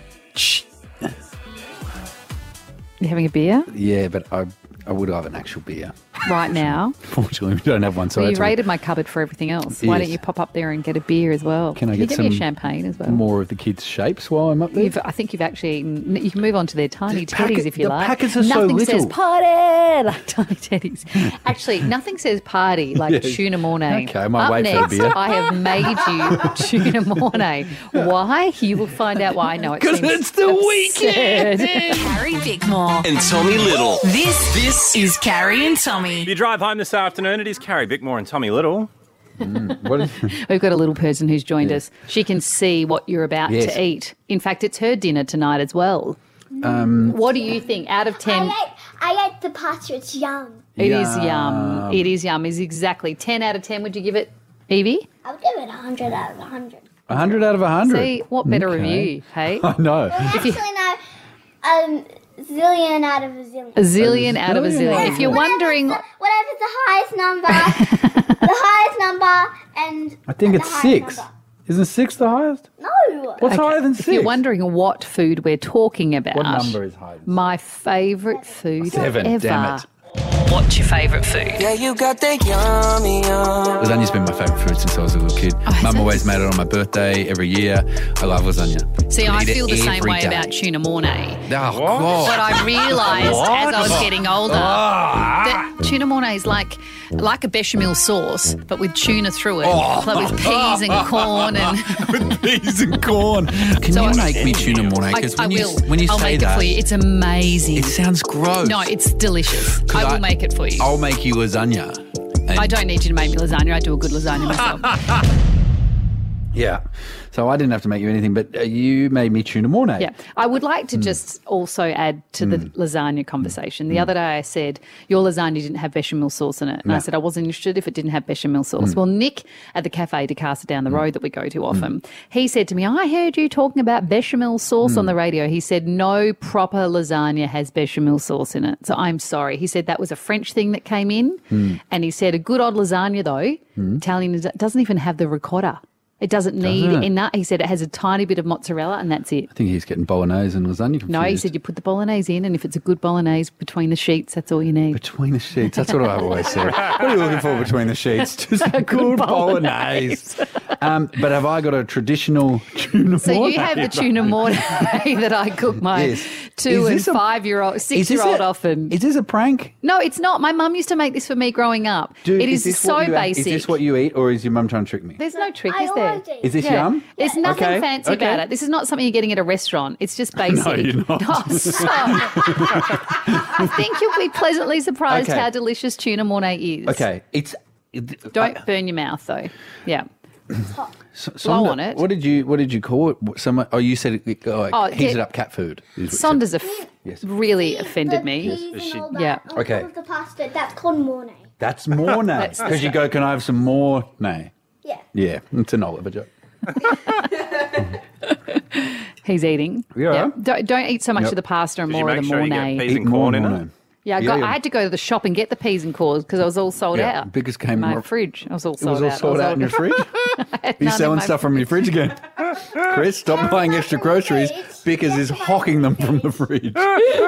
[SPEAKER 6] You having a beer
[SPEAKER 5] Yeah, but I, I would have an actual beer.
[SPEAKER 6] right now?
[SPEAKER 5] Fortunately, we don't have one. So
[SPEAKER 6] Well, you
[SPEAKER 5] that's all-
[SPEAKER 6] raided my cupboard for everything else. Why don't
[SPEAKER 5] Yes.
[SPEAKER 6] you pop up there and get a beer as well?
[SPEAKER 5] Can I
[SPEAKER 6] you
[SPEAKER 5] get
[SPEAKER 6] me a
[SPEAKER 5] some
[SPEAKER 6] champagne as well?
[SPEAKER 5] more of the kids' shapes while I'm up there?
[SPEAKER 6] You've, I think you've actually eaten. You can move on to their tiny
[SPEAKER 5] The
[SPEAKER 6] teddies
[SPEAKER 5] packet-
[SPEAKER 6] if you
[SPEAKER 5] the
[SPEAKER 6] like.
[SPEAKER 5] packets are so
[SPEAKER 6] nothing says
[SPEAKER 5] little.
[SPEAKER 6] party like tiny teddies. Actually, nothing says party like
[SPEAKER 5] Yeah.
[SPEAKER 6] tuna mornay.
[SPEAKER 5] Okay, I might
[SPEAKER 6] Up
[SPEAKER 5] wait for the
[SPEAKER 6] next,
[SPEAKER 5] beer.
[SPEAKER 6] I have made you tuna mornay. Why? You will find out why. No, it
[SPEAKER 3] 'Cause
[SPEAKER 6] seems
[SPEAKER 3] it's the
[SPEAKER 6] absurd.
[SPEAKER 3] weekend.
[SPEAKER 2] Carrie Bickmore.
[SPEAKER 3] And Tommy Little.
[SPEAKER 2] This, this is Carrie and Tommy.
[SPEAKER 4] If you drive home this afternoon, it is Carrie Bickmore and Tommy Little.
[SPEAKER 5] What is,
[SPEAKER 6] We've got a little person who's joined us. She can see what you're about
[SPEAKER 5] Yes.
[SPEAKER 6] to eat. In fact, it's her dinner tonight as well.
[SPEAKER 5] um,
[SPEAKER 6] What do you think? Out of ten,
[SPEAKER 15] I ate, I ate the pasta. It's yum.
[SPEAKER 6] it is
[SPEAKER 5] Yum.
[SPEAKER 6] yum. It is yum. Is exactly ten out of ten. Would you give it, Evie?
[SPEAKER 15] I'll give it one hundred out of one hundred.
[SPEAKER 5] one hundred out of one hundred.
[SPEAKER 6] See, what better
[SPEAKER 5] Okay.
[SPEAKER 6] review, hey?
[SPEAKER 5] I know.
[SPEAKER 6] If you,
[SPEAKER 15] Actually, no. Um, zillion out of a zillion.
[SPEAKER 6] a zillion out of a zillion. If you're wondering,
[SPEAKER 15] Whatever's the highest number, the highest number, and
[SPEAKER 5] I think
[SPEAKER 15] and
[SPEAKER 5] it's
[SPEAKER 15] the highest
[SPEAKER 5] six.
[SPEAKER 15] number.
[SPEAKER 5] Isn't six the highest?
[SPEAKER 15] No.
[SPEAKER 5] What's higher than
[SPEAKER 6] if
[SPEAKER 5] six?
[SPEAKER 6] you're wondering what food we're talking about,
[SPEAKER 5] What number is higher than
[SPEAKER 6] my favourite food
[SPEAKER 5] Seven,
[SPEAKER 6] ever.
[SPEAKER 5] damn it.
[SPEAKER 2] What's your favourite food?
[SPEAKER 17] Yeah, you got that yummy, yum.
[SPEAKER 5] Lasagna's been my favourite food since I was a little kid.
[SPEAKER 6] Oh, has
[SPEAKER 5] Mum
[SPEAKER 6] it?
[SPEAKER 5] always made it on my birthday every year. I love lasagna.
[SPEAKER 6] See,
[SPEAKER 5] Could
[SPEAKER 6] I
[SPEAKER 5] eat it
[SPEAKER 6] feel the same
[SPEAKER 5] every
[SPEAKER 6] way
[SPEAKER 5] day.
[SPEAKER 6] about tuna mornay.
[SPEAKER 5] Oh, God.
[SPEAKER 6] But I realised as I was
[SPEAKER 5] What?
[SPEAKER 6] getting older
[SPEAKER 5] Ah.
[SPEAKER 6] that tuna mornay is like like a bechamel sauce, but with tuna through it,
[SPEAKER 5] Oh.
[SPEAKER 6] like with peas and corn and.
[SPEAKER 5] With peas and corn. Can
[SPEAKER 6] So
[SPEAKER 5] you
[SPEAKER 6] I-
[SPEAKER 5] make me tuna mornay?
[SPEAKER 6] I,
[SPEAKER 5] Because
[SPEAKER 6] I
[SPEAKER 5] when you
[SPEAKER 6] will.
[SPEAKER 5] when you
[SPEAKER 6] I'll
[SPEAKER 5] say
[SPEAKER 6] make
[SPEAKER 5] that,
[SPEAKER 6] it for you. It's amazing.
[SPEAKER 5] it sounds gross.
[SPEAKER 6] No, it's delicious. I will
[SPEAKER 5] I-
[SPEAKER 6] make it for you.
[SPEAKER 5] I'll make you lasagna. And-
[SPEAKER 6] I don't need you to make me lasagna. I do a good lasagna myself.
[SPEAKER 5] Yeah. So I didn't have to make you anything, but uh, you made me tuna mornay.
[SPEAKER 6] Yeah. I would like to just also add to the lasagna conversation. The other day I said, your lasagna didn't have bechamel sauce in it. And I
[SPEAKER 5] No.
[SPEAKER 6] said, I wasn't interested if it didn't have bechamel sauce. Well, Nick at the Cafe de Casa down the road that we go to often, he said to me, I heard you talking about bechamel sauce on the radio. He said, no proper lasagna has bechamel sauce in it. So I'm sorry. He said that was a French thing that came in. And he said, a good old lasagna, though, Italian, doesn't even have the ricotta. It doesn't need
[SPEAKER 5] Doesn't it?
[SPEAKER 6] enough. He said it has a tiny bit of mozzarella and that's it.
[SPEAKER 5] I think he's getting bolognese and lasagna confused.
[SPEAKER 6] No, he said you put the bolognese in, and if it's a good bolognese between the sheets, that's all you need.
[SPEAKER 5] Between the sheets. That's what I've always said. What are you looking for between the sheets? Just a good,
[SPEAKER 6] good
[SPEAKER 5] bolognese.
[SPEAKER 6] bolognese.
[SPEAKER 5] Um, but have I got a traditional tuna
[SPEAKER 6] So
[SPEAKER 5] mornay?
[SPEAKER 6] you have the tuna mornay that I cook my
[SPEAKER 5] Yes.
[SPEAKER 6] two
[SPEAKER 5] Is
[SPEAKER 6] and
[SPEAKER 5] this a-
[SPEAKER 6] five-year-old,
[SPEAKER 5] Is this
[SPEAKER 6] six-year-old
[SPEAKER 5] a-
[SPEAKER 6] often.
[SPEAKER 5] Is this a prank?
[SPEAKER 6] No, it's not. My mum used to make this for me growing up.
[SPEAKER 5] Dude,
[SPEAKER 6] it is,
[SPEAKER 5] this
[SPEAKER 6] so
[SPEAKER 5] what you,
[SPEAKER 6] basic.
[SPEAKER 5] Is this what you eat, or is your mum trying to trick me?
[SPEAKER 6] There's no trick, is there?
[SPEAKER 5] Is this yum?
[SPEAKER 6] There's nothing
[SPEAKER 5] Okay,
[SPEAKER 6] fancy
[SPEAKER 5] okay.
[SPEAKER 6] about it. This is not something you're getting at a restaurant. It's just basic.
[SPEAKER 5] No, you're not.
[SPEAKER 6] Oh, stop. I think you'll be pleasantly surprised
[SPEAKER 5] Okay.
[SPEAKER 6] how delicious tuna mornay is.
[SPEAKER 5] Okay, it's. It,
[SPEAKER 6] Don't burn your mouth, though. Yeah.
[SPEAKER 5] S-
[SPEAKER 6] Blow
[SPEAKER 5] Sonda,
[SPEAKER 6] on it.
[SPEAKER 5] What did you What did you call it? What- Someone? Oh, you said it, it oh,
[SPEAKER 6] Oh,
[SPEAKER 5] heated
[SPEAKER 6] yeah.
[SPEAKER 5] up cat food. is what you
[SPEAKER 6] Sonda's a f-
[SPEAKER 5] Yes.
[SPEAKER 6] really offended me.
[SPEAKER 15] Peas and all that
[SPEAKER 6] Yeah.
[SPEAKER 15] on
[SPEAKER 5] Okay.
[SPEAKER 15] top of the pasta. That's called mornay.
[SPEAKER 5] said. That's mornay.
[SPEAKER 6] That's the
[SPEAKER 5] Because you go, can I have some more? Nay.
[SPEAKER 15] Yeah.
[SPEAKER 5] Yeah, it's an Oliver joke.
[SPEAKER 6] He's eating.
[SPEAKER 5] Yeah.
[SPEAKER 6] Don't, don't eat so much
[SPEAKER 5] Yep.
[SPEAKER 6] of the pasta and
[SPEAKER 4] Did you
[SPEAKER 6] more of
[SPEAKER 4] make
[SPEAKER 6] the
[SPEAKER 4] sure you get
[SPEAKER 6] mornay.
[SPEAKER 4] peas and corn in it?
[SPEAKER 6] Yeah, I,
[SPEAKER 5] Yeah,
[SPEAKER 6] got,
[SPEAKER 5] yeah.
[SPEAKER 6] I had to go to the shop and get the peas and corn because I was all sold
[SPEAKER 5] Yeah,
[SPEAKER 6] out.
[SPEAKER 5] because came
[SPEAKER 6] my
[SPEAKER 5] more-
[SPEAKER 6] fridge. I was all
[SPEAKER 5] It
[SPEAKER 6] sold
[SPEAKER 5] was all
[SPEAKER 6] out.
[SPEAKER 5] sold
[SPEAKER 6] I was
[SPEAKER 5] out in your fridge?
[SPEAKER 6] I had
[SPEAKER 5] Are you
[SPEAKER 6] none in
[SPEAKER 5] selling
[SPEAKER 6] my
[SPEAKER 5] stuff from your fridge again? Chris, stop buying extra groceries. Bickers is hawking them from the fridge.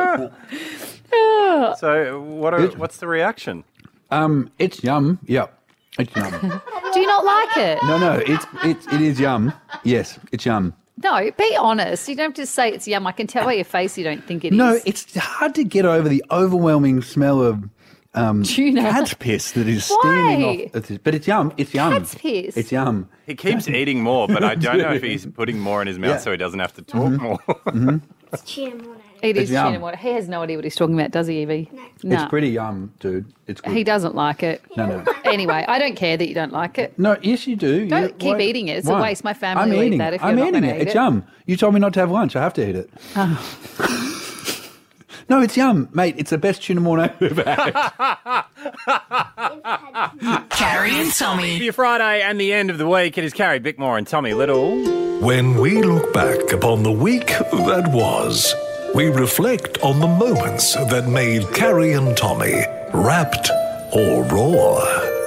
[SPEAKER 4] So what? Are, what's the reaction?
[SPEAKER 5] Um, it's yum. Yep, it's yum.
[SPEAKER 6] Do you not like it?
[SPEAKER 5] No, no, it's it's it is yum. Yes, it's yum.
[SPEAKER 6] No, be honest. You don't have to say it's yum. I can tell by your face you don't think it is.
[SPEAKER 5] No, it's hard to get over the overwhelming smell of um,
[SPEAKER 6] Tuna.
[SPEAKER 5] cat's piss that is
[SPEAKER 6] Why?
[SPEAKER 5] standing off. It's- But it's yum. It's yum.
[SPEAKER 6] Cat's piss?
[SPEAKER 5] It's yum.
[SPEAKER 4] He keeps eating more, but I don't know if he's putting more in his mouth
[SPEAKER 5] Yeah.
[SPEAKER 4] so he doesn't have to talk
[SPEAKER 5] Mhm.
[SPEAKER 4] more.
[SPEAKER 5] Mhm.
[SPEAKER 15] It's tuna mornay.
[SPEAKER 6] It is
[SPEAKER 5] It's yum.
[SPEAKER 6] tuna water. He has no idea what he's talking about, does he, Evie? No.
[SPEAKER 5] It's pretty yum, dude. It's good.
[SPEAKER 6] He doesn't like it.
[SPEAKER 5] No, no.
[SPEAKER 6] Anyway, I don't care that you don't like it.
[SPEAKER 5] No, yes, you do.
[SPEAKER 6] Don't
[SPEAKER 5] You-
[SPEAKER 6] keep
[SPEAKER 5] why-
[SPEAKER 6] eating it. It's
[SPEAKER 5] why?
[SPEAKER 6] a waste. My family
[SPEAKER 5] I'm
[SPEAKER 6] will eat
[SPEAKER 5] eating
[SPEAKER 6] that
[SPEAKER 5] it.
[SPEAKER 6] if you're
[SPEAKER 5] I'm
[SPEAKER 6] not
[SPEAKER 5] eating
[SPEAKER 6] gonna
[SPEAKER 5] it.
[SPEAKER 6] eat
[SPEAKER 5] It's
[SPEAKER 6] it.
[SPEAKER 5] yum. You told me not to have lunch. I have to eat it.
[SPEAKER 6] Oh.
[SPEAKER 5] No, it's yum, mate. It's the best tuna mornay I've ever had.
[SPEAKER 4] Carrie and Tommy. For your Friday and the end of the week, it is Carrie Bickmore and Tommy Little.
[SPEAKER 3] When we look back upon the week that was, we reflect on the moments that made Carrie and Tommy wrapped or raw.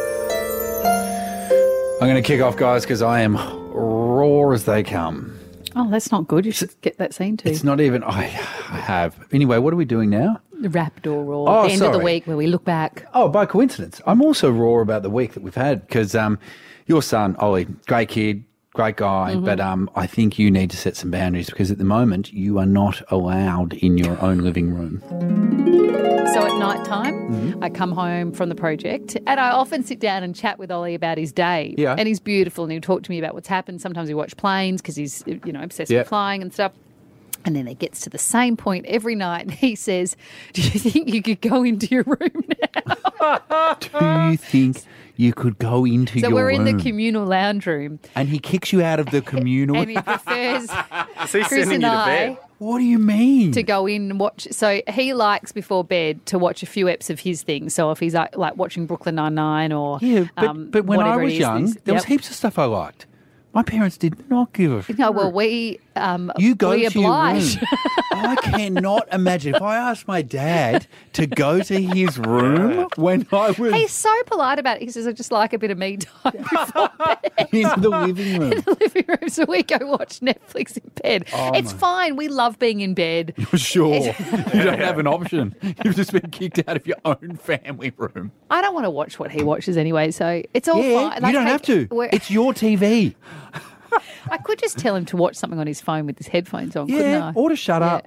[SPEAKER 5] I'm going to kick off, guys, because I am raw as they come.
[SPEAKER 6] Oh, that's not good. You should get that scene too.
[SPEAKER 5] It's not even. I, I have. Anyway, what are we doing now?
[SPEAKER 6] The wrapped or raw.
[SPEAKER 5] Oh,
[SPEAKER 6] the end of the
[SPEAKER 5] sorry.
[SPEAKER 6] week where we look back.
[SPEAKER 5] Oh, by coincidence, I'm also raw about the week that we've had because um, your son, Ollie, great kid, great guy,
[SPEAKER 6] Mhm.
[SPEAKER 5] but um, I think you need to set some boundaries because at the moment you are not allowed in your own living room.
[SPEAKER 6] So at night time,
[SPEAKER 5] Mm-hmm.
[SPEAKER 6] I come home from the project and I often sit down and chat with Ollie about his day.
[SPEAKER 5] Yeah.
[SPEAKER 6] And he's beautiful and he'll talk to me about what's happened. Sometimes we watch planes because he's, you know, obsessed
[SPEAKER 5] Yeah.
[SPEAKER 6] with flying and stuff. And then it gets to the same point every night and he says, do you think you could go into your room now?
[SPEAKER 5] Do you think you could go into
[SPEAKER 6] so
[SPEAKER 5] your
[SPEAKER 6] we're in
[SPEAKER 5] room?
[SPEAKER 6] the communal lounge room
[SPEAKER 5] and he kicks you out of the communal.
[SPEAKER 6] and he prefers
[SPEAKER 5] Is he
[SPEAKER 6] Chris
[SPEAKER 5] sending
[SPEAKER 6] and
[SPEAKER 5] you to
[SPEAKER 6] I
[SPEAKER 5] bed? What do you mean?
[SPEAKER 6] to go in and watch. So he likes before bed to watch a few eps of his things. So if he's like, like watching Brooklyn Nine-Nine or
[SPEAKER 5] Yeah, but,
[SPEAKER 6] um,
[SPEAKER 5] but when I
[SPEAKER 6] whatever it
[SPEAKER 5] was
[SPEAKER 6] is,
[SPEAKER 5] young,
[SPEAKER 6] this-
[SPEAKER 5] there was
[SPEAKER 6] Yep.
[SPEAKER 5] heaps of stuff I liked. My parents did not give a.
[SPEAKER 6] No, well, we um,
[SPEAKER 5] You go
[SPEAKER 6] we
[SPEAKER 5] to your
[SPEAKER 6] oblige.
[SPEAKER 5] room. I cannot imagine if I asked my dad to go to his room when I was
[SPEAKER 6] He's so polite about it. He says, "I just like a bit of me time before bed."
[SPEAKER 5] in the living room.
[SPEAKER 6] In the living room, so we go watch Netflix in bed.
[SPEAKER 5] Oh,
[SPEAKER 6] it's
[SPEAKER 5] my-
[SPEAKER 6] fine. We love being in bed.
[SPEAKER 5] Sure, you don't have an option. You've just been kicked out of your own family room.
[SPEAKER 6] I don't want to watch what he watches anyway, so it's all
[SPEAKER 5] Yeah,
[SPEAKER 6] fine.
[SPEAKER 5] you don't
[SPEAKER 6] hey,
[SPEAKER 5] have to.
[SPEAKER 6] we're-
[SPEAKER 5] It's your T V.
[SPEAKER 6] I could just tell him to watch something on his phone with his headphones on, couldn't
[SPEAKER 5] Yeah,
[SPEAKER 6] I?
[SPEAKER 5] or to shut up.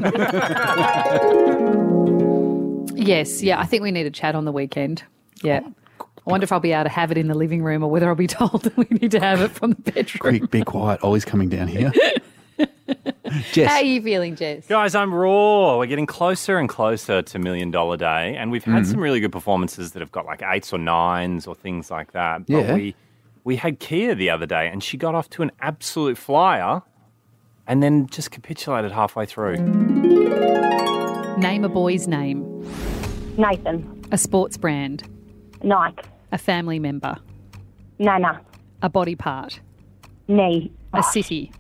[SPEAKER 6] Yes, yeah. I think we need a chat on the weekend. Yeah. I wonder if I'll be able to have it in the living room or whether I'll be told that we need to have it from the bedroom.
[SPEAKER 5] Be, be quiet. Ollie's coming down here. Jess.
[SPEAKER 6] How are you feeling, Jess?
[SPEAKER 4] Guys, I'm raw. We're getting closer and closer to Million Dollar Day, and we've had
[SPEAKER 5] Mhm.
[SPEAKER 4] some really good performances that have got like eights or nines or things like that. But
[SPEAKER 5] Yeah.
[SPEAKER 4] we we had Kia the other day, and she got off to an absolute flyer, and then just capitulated halfway through.
[SPEAKER 6] Name a boy's name.
[SPEAKER 18] Nathan.
[SPEAKER 6] A sports brand.
[SPEAKER 18] Nike.
[SPEAKER 6] A family member.
[SPEAKER 18] Nana.
[SPEAKER 6] A body part.
[SPEAKER 18] Knee.
[SPEAKER 6] A city.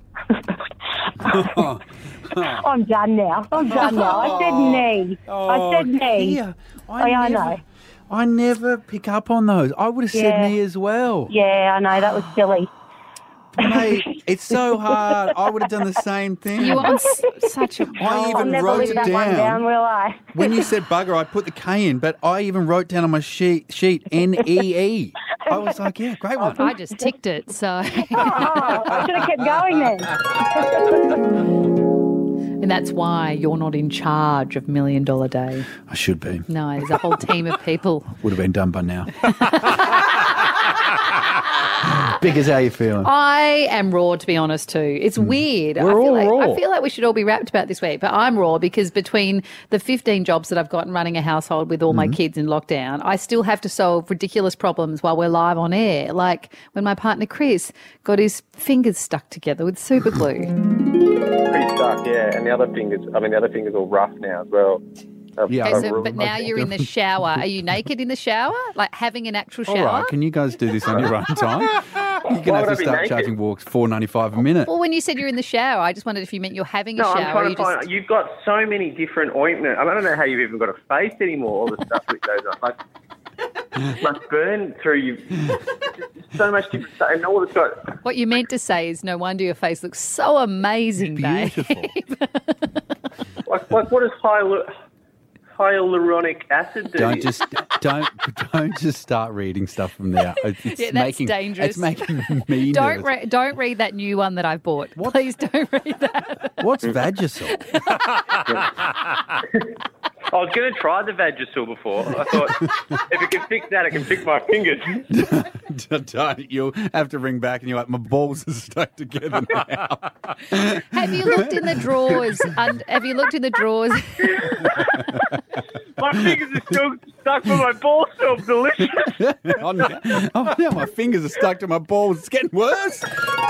[SPEAKER 18] I'm done now. I'm done now. I said knee. I said knee.
[SPEAKER 5] Kia,
[SPEAKER 18] Oh, yeah, I
[SPEAKER 5] never,
[SPEAKER 18] know.
[SPEAKER 5] I never pick up on those. I would have said
[SPEAKER 18] Yeah.
[SPEAKER 5] me as well.
[SPEAKER 18] Yeah, I know. That was silly.
[SPEAKER 5] Mate, it's so hard. I would have done the same thing.
[SPEAKER 6] You were on s- such a...
[SPEAKER 5] I
[SPEAKER 18] I'll
[SPEAKER 5] even
[SPEAKER 18] never
[SPEAKER 5] wrote
[SPEAKER 18] live
[SPEAKER 5] it
[SPEAKER 18] that one
[SPEAKER 5] down.
[SPEAKER 18] down, will I?
[SPEAKER 5] When you said bugger, I put the K in, but I even wrote down on my sheet, sheet N E E. I was like, yeah, great one.
[SPEAKER 6] I just ticked it, so.
[SPEAKER 18] Oh, I should have kept going then.
[SPEAKER 6] And that's why you're not in charge of Million Dollar Day.
[SPEAKER 5] I should be.
[SPEAKER 6] No, there's a whole team of people.
[SPEAKER 5] Would have been done by now. Biggers, how you feeling?
[SPEAKER 6] I am raw, to be honest, too. It's weird.
[SPEAKER 5] We're
[SPEAKER 6] I feel
[SPEAKER 5] all
[SPEAKER 6] like,
[SPEAKER 5] raw.
[SPEAKER 6] I feel like we should all be wrapped about this week, but I'm raw because between the fifteen jobs that I've got and running a household with all my kids in lockdown, I still have to solve ridiculous problems while we're live on air. Like when my partner Chris got his fingers stuck together with super glue.
[SPEAKER 19] Pretty stuck, yeah. And the other fingers, I mean, the other finger's all rough now as well. I've-
[SPEAKER 5] Yeah,
[SPEAKER 6] Okay,
[SPEAKER 19] I've-
[SPEAKER 6] so, but now you're in the shower. Are you naked in the shower? Like having an actual
[SPEAKER 5] All
[SPEAKER 6] shower?
[SPEAKER 5] right, can you guys do this on your own time? You're going to
[SPEAKER 19] Why
[SPEAKER 5] have
[SPEAKER 19] would
[SPEAKER 5] to
[SPEAKER 19] I be
[SPEAKER 5] start
[SPEAKER 19] naked?
[SPEAKER 5] charging walks four ninety-five a minute.
[SPEAKER 6] Well, when you said you're in the shower, I just wondered if you meant you're having a
[SPEAKER 19] No,
[SPEAKER 6] shower.
[SPEAKER 19] I'm trying
[SPEAKER 6] or
[SPEAKER 19] to
[SPEAKER 6] you
[SPEAKER 19] find.
[SPEAKER 6] just...
[SPEAKER 19] You've got so many different ointments. I don't know how you've even got a face anymore. All the stuff that goes on, like must burn through you. So much different stuff, and all it's got.
[SPEAKER 6] What you meant to say is, no wonder your face looks so amazing, babe.
[SPEAKER 19] Like, like what does hyal- hyaluronic acid do?
[SPEAKER 5] Don't just don't don't just start reading stuff from there. It's
[SPEAKER 6] Yeah, that's
[SPEAKER 5] making,
[SPEAKER 6] dangerous.
[SPEAKER 5] It's making me
[SPEAKER 6] Don't
[SPEAKER 5] nervous.
[SPEAKER 6] re- don't read that new one that I've bought. Please don't read that.
[SPEAKER 5] What's Vagisil?
[SPEAKER 19] I was going to try the Vagisil before. I thought if it can fix that, it can fix my fingers.
[SPEAKER 5] Don't. You'll have to ring back and you're like, my balls are stuck together now.
[SPEAKER 6] Have you looked in the drawers? Und- have you looked in the drawers?
[SPEAKER 19] My fingers are still stuck, but my balls feel delicious.
[SPEAKER 5] oh, now, oh, now my fingers are stuck to my balls. It's getting worse.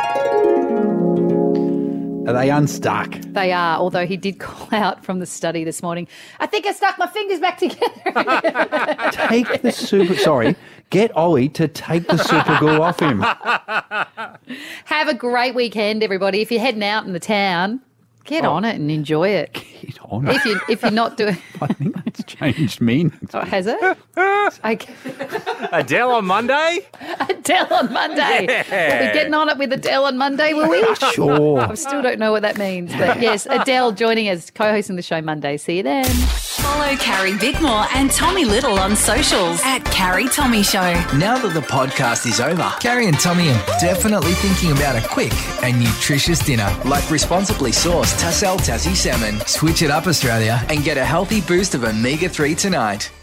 [SPEAKER 5] Are they unstuck?
[SPEAKER 6] They are, although he did call out from the study this morning, I think I stuck my fingers back together.
[SPEAKER 5] Take the super... Sorry. Get Ollie to take the super glue off him.
[SPEAKER 6] Have a great weekend, everybody. If you're heading out in the town, get
[SPEAKER 5] Oh.
[SPEAKER 6] on it and enjoy it.
[SPEAKER 5] Get on it.
[SPEAKER 6] If, you, if you're not doing...
[SPEAKER 5] I think that's changed meanings.
[SPEAKER 6] Oh, has it? Okay.
[SPEAKER 4] Adele on Monday?
[SPEAKER 6] Adele on Monday.
[SPEAKER 4] Yeah.
[SPEAKER 6] We'll be getting on it with Adele on Monday, will we?
[SPEAKER 5] Sure.
[SPEAKER 6] I still don't know what that means. But yes, Adele joining us, co-hosting the show Monday. See you then.
[SPEAKER 2] Follow Carrie Bickmore and Tommy Little on socials at Carrie Tommy Show.
[SPEAKER 1] Now that the podcast is over, Carrie and Tommy are definitely thinking about a quick and nutritious dinner, like responsibly sourced Tassal Tassie salmon. Switch it up, Australia, and get a healthy boost of omega three tonight.